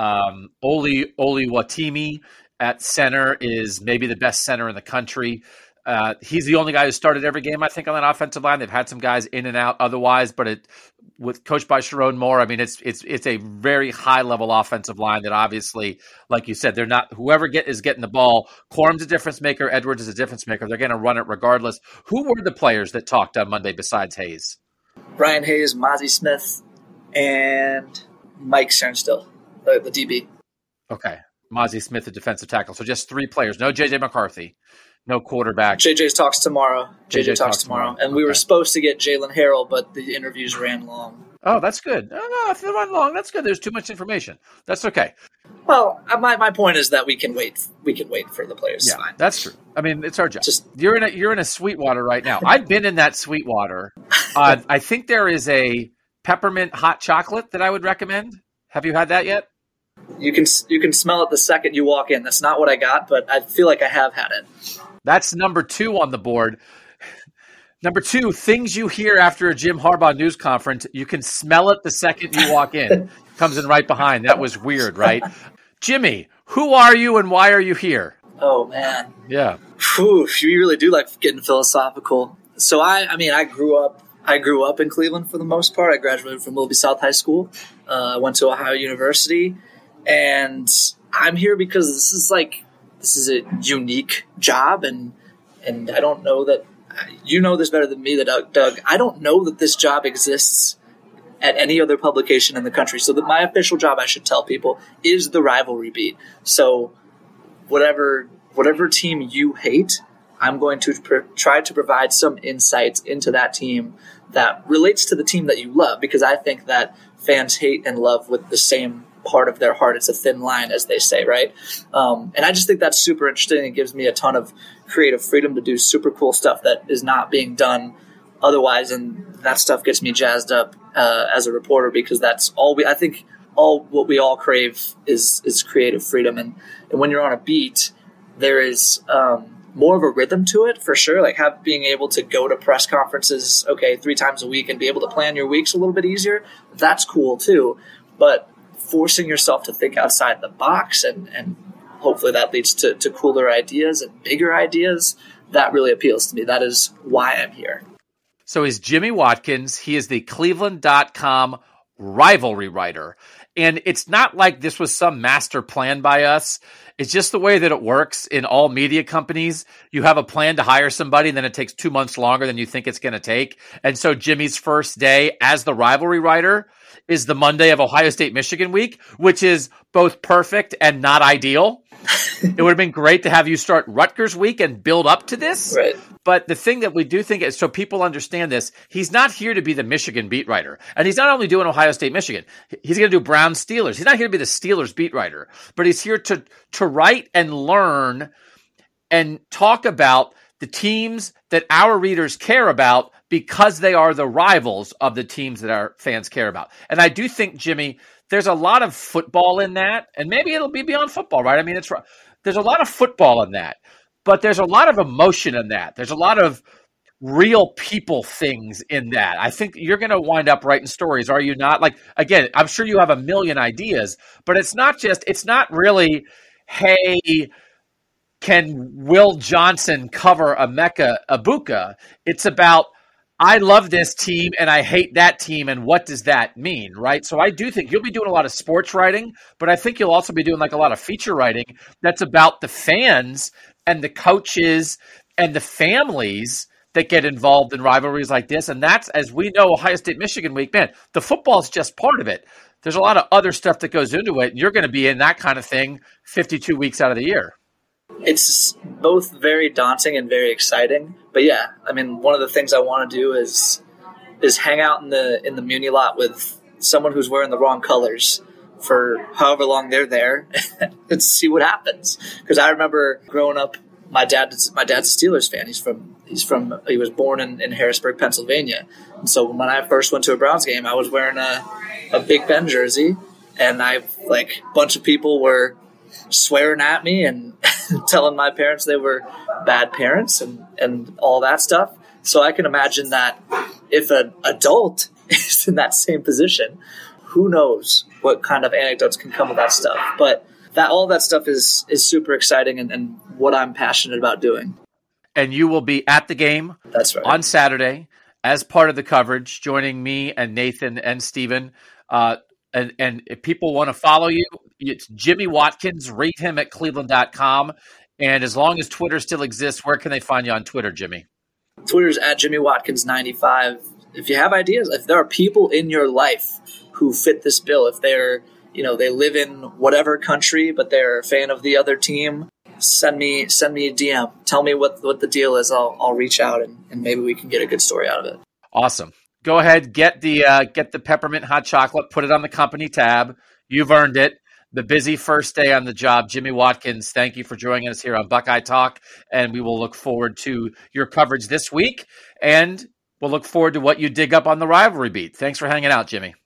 Oli Watimi at center is maybe the best center in the country. He's the only guy who started every game, I think, on that offensive line. They've had some guys in and out otherwise, but with coached by Sharon Moore, I mean, it's a very high level offensive line that obviously, like you said, they're not, whoever is getting the ball. Corum's a difference maker. Edwards is a difference maker. They're going to run it regardless. Who were the players that talked on Monday besides Hayes? Ryan Hayes, Mazi Smith, and Mike Sternstill, the DB. Okay. Mazi Smith, the defensive tackle. So just three players. No J.J. McCarthy. No quarterback. JJ talks tomorrow. JJ talks tomorrow. And we were supposed to get Jalen Harrell, but the interviews ran long. Oh, that's good. No, if they run long, that's good. There's too much information. That's okay. Well, my point is that we can wait. We can wait for the players. Yeah, that's true. I mean, it's our job. You're in a Sweetwater right now. I've been in that Sweetwater. I think there is a peppermint hot chocolate that I would recommend. Have you had that yet? You can smell it the second you walk in. That's not what I got, but I feel like I have had it. That's number 2 on the board. Number 2, things you hear after a Jim Harbaugh news conference. You can smell it the second you walk in. Comes in right behind. That was weird, right? Jimmy, who are you and why are you here? Oh, man. Yeah. Whew, you really do like getting philosophical. So, I grew up in Cleveland for the most part. I graduated from Willoughby South High School. I went to Ohio University. And I'm here because this is a unique job, and I don't know that you know this better than me, Doug. I don't know that this job exists at any other publication in the country. So that my official job, I should tell people, is the rivalry beat. So whatever team you hate, I'm going to try to provide some insights into that team that relates to the team that you love, because I think that fans hate and love with the same part of their heart. It's a thin line, as they say, right? And I just think that's super interesting. It gives me a ton of creative freedom to do super cool stuff that is not being done otherwise, and that stuff gets me jazzed up as a reporter, because that's all what we all crave is creative freedom. And when you're on a beat, there is more of a rhythm to it, for sure. Like being able to go to press conferences, 3 times a week, and be able to plan your weeks a little bit easier. That's cool too. But forcing yourself to think outside the box and hopefully that leads to cooler ideas and bigger ideas, that really appeals to me. That is why I'm here. So he's Jimmy Watkins. He is the Cleveland.com rivalry writer. And it's not like this was some master plan by us. It's just the way that it works in all media companies. You have a plan to hire somebody, and then it takes 2 months longer than you think it's going to take. And so Jimmy's first day as the rivalry writer is the Monday of Ohio State-Michigan week, which is both perfect and not ideal. It would have been great to have you start Rutgers week and build up to this. Right. But the thing that we do think is, so people understand this, he's not here to be the Michigan beat writer. And he's not only doing Ohio State, Michigan. He's going to do Brown Steelers. He's not here to be the Steelers beat writer, but he's here to write and learn and talk about the teams that our readers care about because they are the rivals of the teams that our fans care about. And I do think, Jimmy, there's a lot of football in that, and maybe it'll be beyond football, right? I mean, there's a lot of football in that, but there's a lot of emotion in that. There's a lot of real people things in that. I think you're going to wind up writing stories, are you not? Like, again, I'm sure you have a million ideas, but it's not really, hey, can Will Johnson cover Emeka Egbuka? It's about, I love this team and I hate that team, and what does that mean, right? So I do think you'll be doing a lot of sports writing, but I think you'll also be doing like a lot of feature writing that's about the fans and the coaches and the families that get involved in rivalries like this. And that's, as we know, Ohio State, Michigan week, man, the football is just part of it. There's a lot of other stuff that goes into it, and you're going to be in that kind of thing 52 weeks out of the year. It's both very daunting and very exciting. But yeah, I mean, one of the things I want to do is hang out in the Muni lot with someone who's wearing the wrong colors for however long they're there and see what happens. Because I remember growing up, my dad's a Steelers fan. He was born in Harrisburg, Pennsylvania. And so when I first went to a Browns game, I was wearing a Big Ben jersey, and a bunch of people were swearing at me and telling my parents they were bad parents and all that stuff. So I can imagine that if an adult is in that same position, who knows what kind of anecdotes can come with that stuff. But all that stuff is super exciting and what I'm passionate about doing. And you will be at the game. That's right. On Saturday as part of the coverage, joining me and Nathan and Steven. And if people want to follow you, it's Jimmy Watkins. Read him at cleveland.com. And as long as Twitter still exists, where can they find you on Twitter, Jimmy? Twitter's at Jimmy Watkins 95. If you have ideas, if there are people in your life who fit this bill, if they're, they live in whatever country, but they're a fan of the other team, send me a DM. Tell me what the deal is. I'll reach out and maybe we can get a good story out of it. Awesome. Go ahead, get the peppermint hot chocolate, put it on the company tab. You've earned it. The busy first day on the job. Jimmy Watkins, thank you for joining us here on Buckeye Talk, and we will look forward to your coverage this week, and we'll look forward to what you dig up on the rivalry beat. Thanks for hanging out, Jimmy.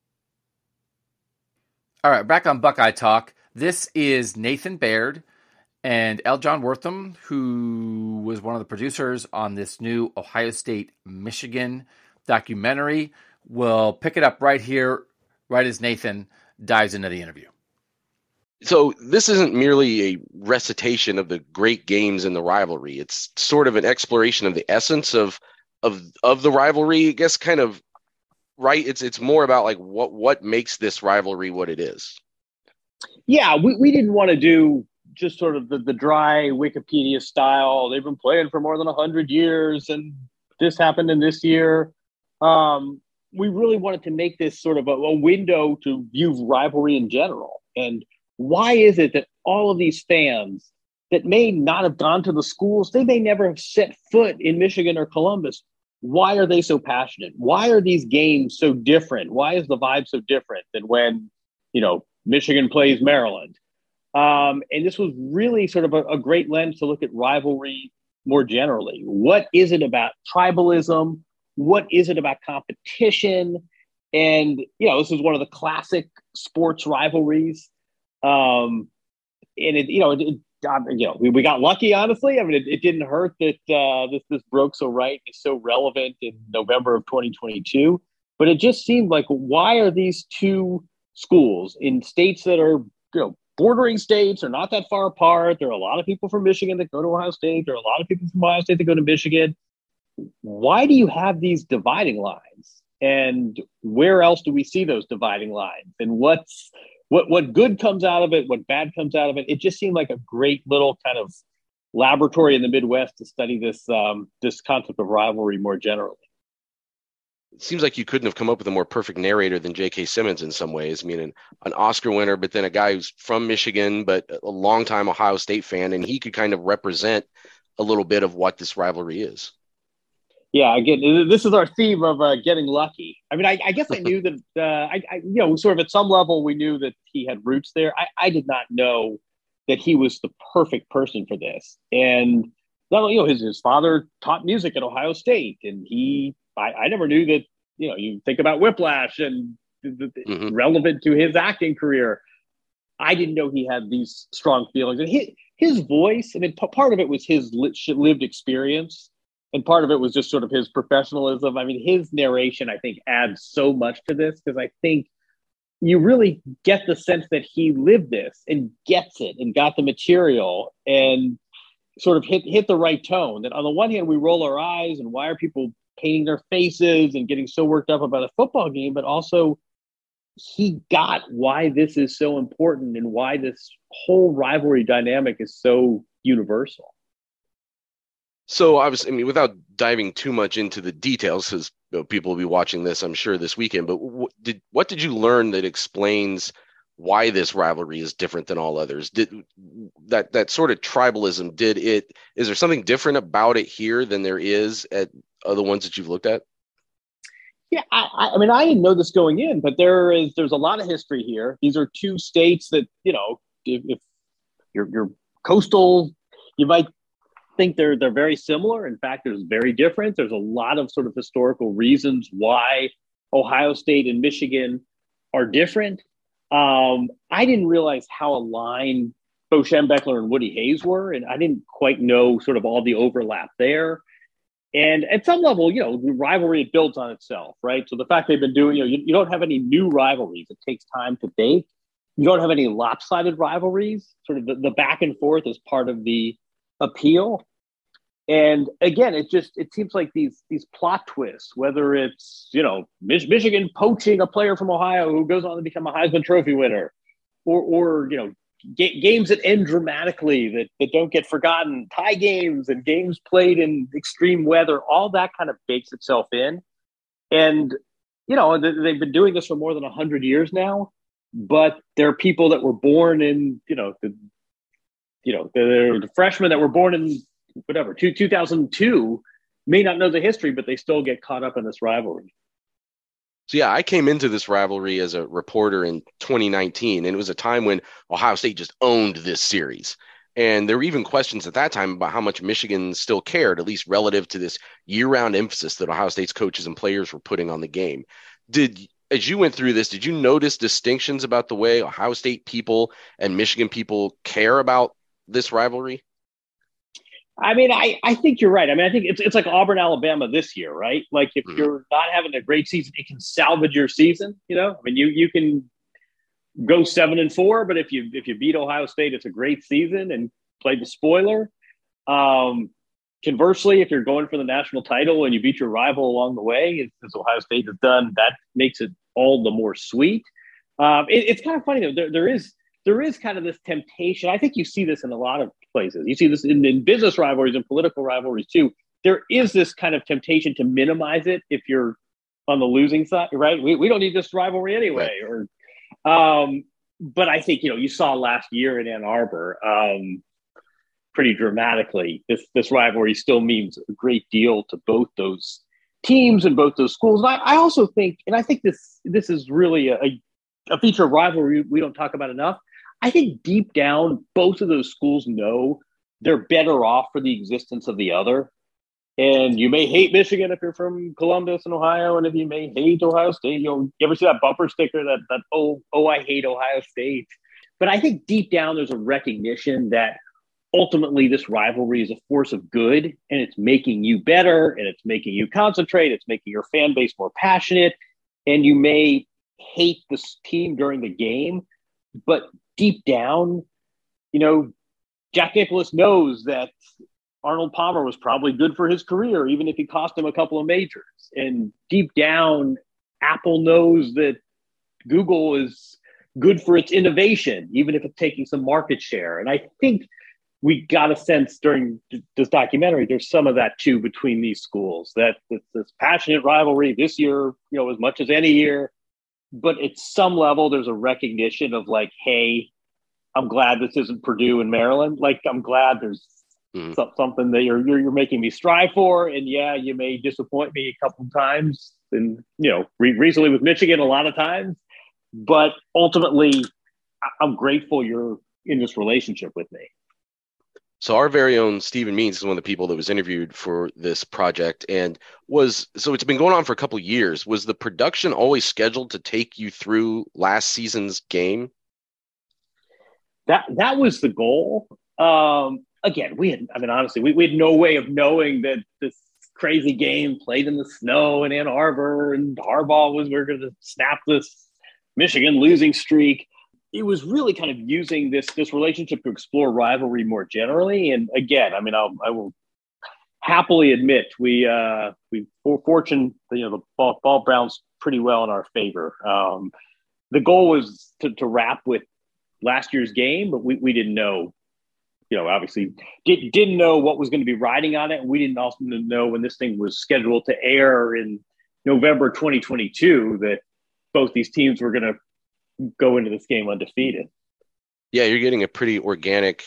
All right, back on Buckeye Talk. This is Nathan Baird and L. John Wortham, who was one of the producers on this new Ohio State, Michigan documentary. We'll pick it up right here, right as Nathan dives into the interview. So this isn't merely a recitation of the great games in the rivalry. It's sort of an exploration of the essence of the rivalry, I guess, kind of, right? It's more about like what makes this rivalry what it is. Yeah, we didn't want to do just sort of the dry Wikipedia style. They've been playing for more than 100 years and this happened in this year. We really wanted to make this sort of a window to view rivalry in general. And why is it that all of these fans that may not have gone to the schools, they may never have set foot in Michigan or Columbus, why are they so passionate? Why are these games so different? Why is the vibe so different than when, Michigan plays Maryland? And this was really sort of a great lens to look at rivalry more generally. What is it about tribalism? What is it about competition? And, this is one of the classic sports rivalries. And we got lucky, honestly. I mean, it didn't hurt that this broke so right. It's so relevant in November of 2022. But it just seemed like, why are these two schools in states that are, bordering states, are not that far apart? There are a lot of people from Michigan that go to Ohio State. There are a lot of people from Ohio State that go to Michigan. Why do you have these dividing lines? And where else do we see those dividing lines? And what good comes out of it? What bad comes out of it? It just seemed like a great little kind of laboratory in the Midwest to study this concept of rivalry more generally. it seems like you couldn't have come up with a more perfect narrator than J.K. Simmons in some ways. I mean, an Oscar winner, but then a guy who's from Michigan, but a longtime Ohio State fan, and he could kind of represent a little bit of what this rivalry is. Yeah, again, this is our theme of getting lucky. I mean, I guess I knew that, sort of at some level, we knew that he had roots there. I did not know that he was the perfect person for this. And not only, his father taught music at Ohio State, and I never knew that, you think about Whiplash and relevant to his acting career. I didn't know he had these strong feelings. And his voice, I mean, part of it was his lived experience. And part of it was just sort of his professionalism. I mean, his narration, I think, adds so much to this, because I think you really get the sense that he lived this and gets it and got the material and sort of hit the right tone. That on the one hand, we roll our eyes and why are people painting their faces and getting so worked up about a football game, but also he got why this is so important and why this whole rivalry dynamic is so universal. So obviously, I mean, without diving too much into the details, because people will be watching this, I'm sure, this weekend, but what did you learn that explains why this rivalry is different than all others? Did that sort of tribalism, is there something different about it here than there is at other ones that you've looked at? Yeah, I mean, I didn't know this going in, but there's a lot of history here. These are two states that, if you're coastal, you might think they're very similar. In fact, there's very different. There's a lot of sort of historical reasons why Ohio State and Michigan are different. I didn't realize how aligned Bo Schembechler and Woody Hayes were, and I didn't quite know sort of all the overlap there. And at some level, the rivalry builds on itself, right? So the fact they've been doing, you don't have any new rivalries. It takes time to bake. You don't have any lopsided rivalries. Sort of the back and forth is part of the appeal. And again, it seems like these plot twists, whether it's, Michigan poaching a player from Ohio who goes on to become a Heisman Trophy winner, or games that end dramatically that don't get forgotten, tie games and games played in extreme weather, all that kind of bakes itself in. And, they've been doing this for more than 100 years now, but there are people that were born in, the freshmen that were born in 2002 may not know the history, but they still get caught up in this rivalry. So yeah, I came into this rivalry as a reporter in 2019, and it was a time when Ohio State just owned this series. And there were even questions at that time about how much Michigan still cared, at least relative to this year-round emphasis that Ohio State's coaches and players were putting on the game. As you went through this, did you notice distinctions about the way Ohio State people and Michigan people care about this rivalry? I mean, I think you're right. I mean, I think it's like Auburn, Alabama this year, right? Like if you're not having a great season, it can salvage your season. I mean, you can go 7-4, but if you beat Ohio State, it's a great season and play the spoiler. Conversely, if you're going for the national title and you beat your rival along the way, as Ohio State has done, that makes it all the more sweet. It's kind of funny though. There is kind of this temptation. I think you see this in a lot of places. You see this in business rivalries and political rivalries too. There is this kind of temptation to minimize it if you're on the losing side, right? We don't need this rivalry anyway. Right. But I think, you saw last year in Ann Arbor pretty dramatically, this rivalry still means a great deal to both those teams and both those schools. And I also think, and I think this is really a feature of rivalry we don't talk about enough. I think deep down, both of those schools know they're better off for the existence of the other. And you may hate Michigan if you're from Columbus and Ohio, and if you may hate Ohio State, you ever see that bumper sticker that I hate Ohio State? But I think deep down there's a recognition that ultimately this rivalry is a force of good, and it's making you better, and it's making you concentrate, it's making your fan base more passionate, and you may hate this team during the game, but deep down, Jack Nicklaus knows that Arnold Palmer was probably good for his career, even if he cost him a couple of majors. And deep down, Apple knows that Google is good for its innovation, even if it's taking some market share. And I think we got a sense during this documentary, there's some of that too between these schools, that this passionate rivalry this year, as much as any year, but at some level, there's a recognition of like, hey, I'm glad this isn't Purdue and Maryland. Like, I'm glad there's something that you're making me strive for. And yeah, you may disappoint me a couple of times, and recently with Michigan a lot of times, but ultimately, I'm grateful you're in this relationship with me. So our very own Stephen Means is one of the people that was interviewed for this project, and it's been going on for a couple of years. Was the production always scheduled to take you through last season's game? That was the goal. Again, honestly, we had no way of knowing that this crazy game played in the snow in Ann Arbor and Harbaugh we're going to snap this Michigan losing streak. It was really kind of using this relationship to explore rivalry more generally. And again, I will happily admit we fortune, the ball bounced pretty well in our favor. The goal was to wrap with last year's game, but we didn't know, obviously didn't know what was going to be riding on it. And we didn't also know when this thing was scheduled to air in November 2022 that both these teams were going to go into this game undefeated. Yeah, you're getting a pretty organic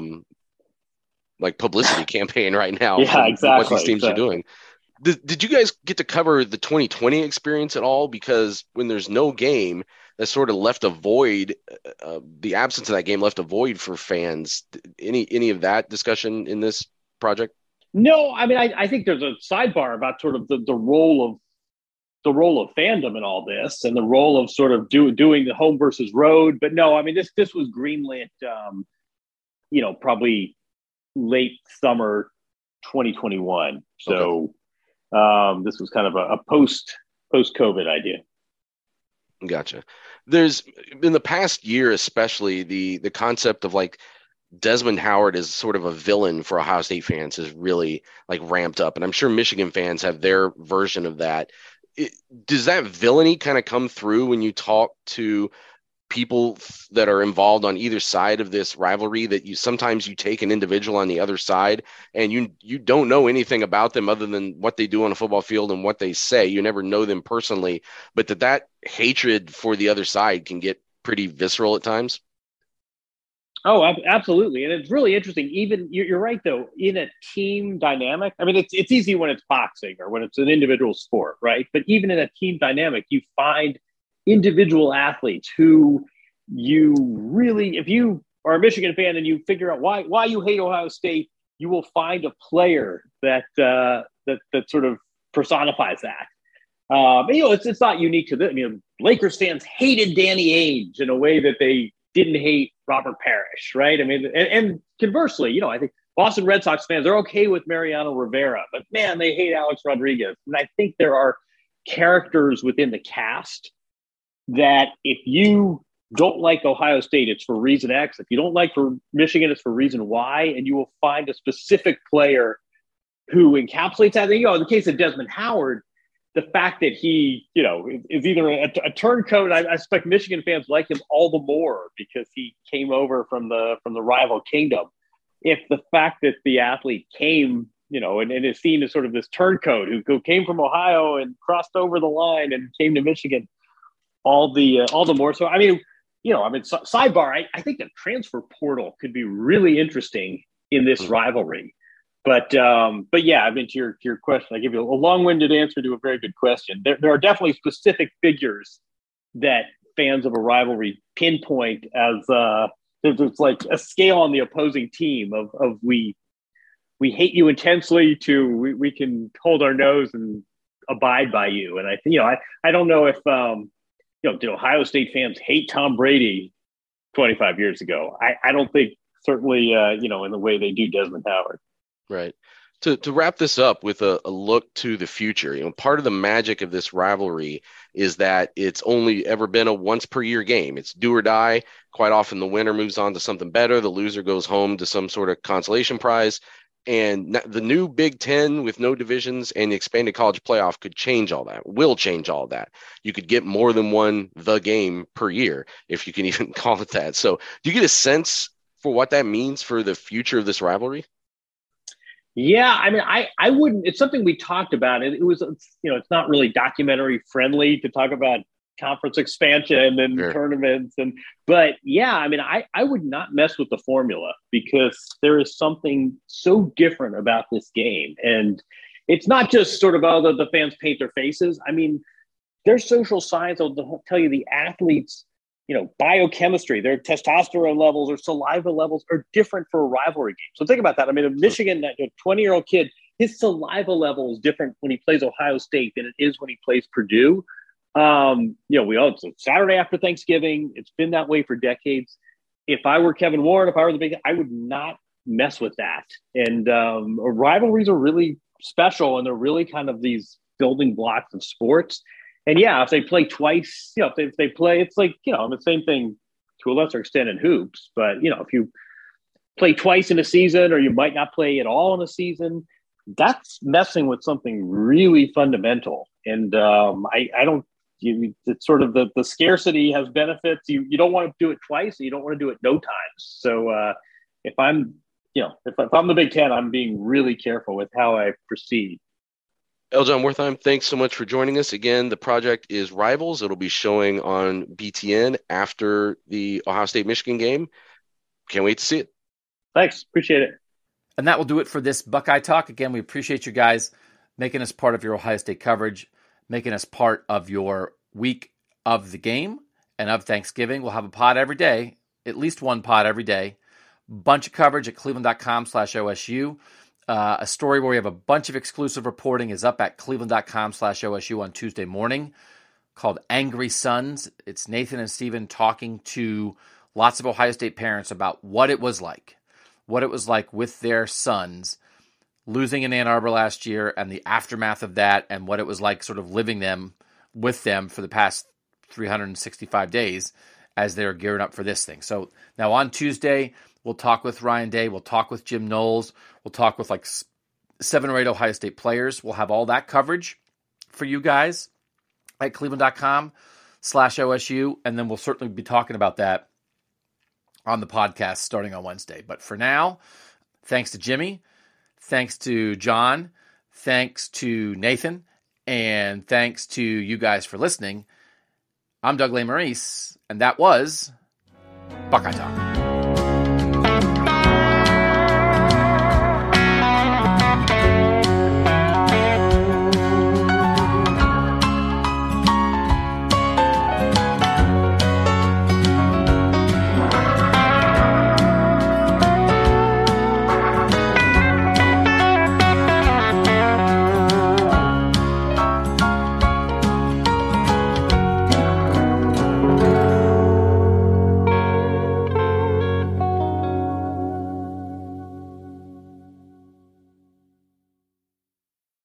publicity campaign right now. Yeah, exactly. What these teams are doing. Did you guys get to cover the 2020 experience at all? Because when there's no game, that sort of left a void. The absence of that game left a void for fans. Any of that discussion in this project? No, I think there's a sidebar about sort of the role of fandom in all this, and the role of sort of doing the home versus road. But no, this was greenlit, probably late summer 2021. So this was kind of a post-COVID idea. Gotcha. There's in the past year, especially the concept of like Desmond Howard as sort of a villain for Ohio State fans is really like ramped up. And I'm sure Michigan fans have their version of that. Does that villainy kind of come through when you talk to people that are involved on either side of this rivalry, that sometimes you take an individual on the other side and you don't know anything about them other than what they do on a football field and what they say. You never know them personally, but that hatred for the other side can get pretty visceral at times? Oh, absolutely. And it's really interesting. Even you're right, though, in a team dynamic, it's easy when it's boxing or when it's an individual sport, right? But even in a team dynamic, you find individual athletes who you really, if you are a Michigan fan and you figure out why you hate Ohio State, you will find a player that sort of personifies that. It's not unique to this. Lakers fans hated Danny Ainge in a way that they didn't hate Robert Parrish, right? And conversely, I think Boston Red Sox fans are okay with Mariano Rivera, but man, they hate Alex Rodriguez. And I think there are characters within the cast that if you don't like Ohio State, it's for reason X. If you don't like for Michigan, it's for reason Y. And you will find a specific player who encapsulates that. In the case of Desmond Howard, the fact that he, is either a turncoat. I expect Michigan fans like him all the more because he came over from the rival kingdom. If the fact that the athlete came, and is seen as sort of this turncoat who came from Ohio and crossed over the line and came to Michigan, all the more so. Sidebar. I think the transfer portal could be really interesting in this rivalry. But yeah, to your question, I give you a long-winded answer to a very good question. There are definitely specific figures that fans of a rivalry pinpoint as there's like a scale on the opposing team of we hate you intensely to we can hold our nose and abide by you. And I don't know if did Ohio State fans hate Tom Brady 25 years ago? I don't think certainly in the way they do Desmond Howard. Right. To wrap this up with a look to the future, part of the magic of this rivalry is that it's only ever been a once per year game. It's do or die. Quite often the winner moves on to something better. The loser goes home to some sort of consolation prize. And the new Big Ten with no divisions and the expanded college playoff could change all that, will change all that. You could get more than one the game per year, if you can even call it that. So do you get a sense for what that means for the future of this rivalry? Yeah, I mean, I wouldn't. It's something we talked about. It was, it's not really documentary friendly to talk about conference expansion and tournaments, but yeah, I mean, I would not mess with the formula because there is something so different about this game, and it's not just sort of the fans paint their faces. I mean, their social science will tell you the athletes, biochemistry, their testosterone levels or saliva levels are different for a rivalry game. So think about that. I mean, a Michigan, that 20-year-old kid, his saliva level is different when he plays Ohio State than it is when he plays Purdue. It's Saturday after Thanksgiving. It's been that way for decades. If I were Kevin Warren, if I were the big, I would not mess with that. And rivalries are really special, and they're really kind of these building blocks of sports. And yeah, if they play twice, if they play, it's like, the same thing to a lesser extent in hoops. But, if you play twice in a season, or you might not play at all in a season, that's messing with something really fundamental. And it's sort of the scarcity has benefits. You don't want to do it twice, and you don't want to do it no times. So if I'm the Big Ten, I'm being really careful with how I proceed. Eljon Wertheim, thanks so much for joining us. Again, the project is Rivals. It'll be showing on BTN after the Ohio State-Michigan game. Can't wait to see it. Thanks. Appreciate it. And that will do it for this Buckeye Talk. Again, we appreciate you guys making us part of your Ohio State coverage, making us part of your week of the game and of Thanksgiving. We'll have a pod every day, at least one pod every day. Bunch of coverage at cleveland.com/OSU. A story where we have a bunch of exclusive reporting is up at cleveland.com/OSU on Tuesday morning called Angry Sons. It's Nathan and Steven talking to lots of Ohio State parents about what it was like with their sons losing in Ann Arbor last year and the aftermath of that, and what it was like sort of living with them for the past 365 days as they're gearing up for this thing. So now on Tuesday, we'll talk with Ryan Day. We'll talk with Jim Knowles. We'll talk with like 7 or 8 Ohio State players. We'll have all that coverage for you guys at cleveland.com/OSU. And then we'll certainly be talking about that on the podcast starting on Wednesday. But for now, thanks to Jimmy, thanks to John, thanks to Nathan, and thanks to you guys for listening. I'm Doug Lesmerises, and that was Buckeye Talk.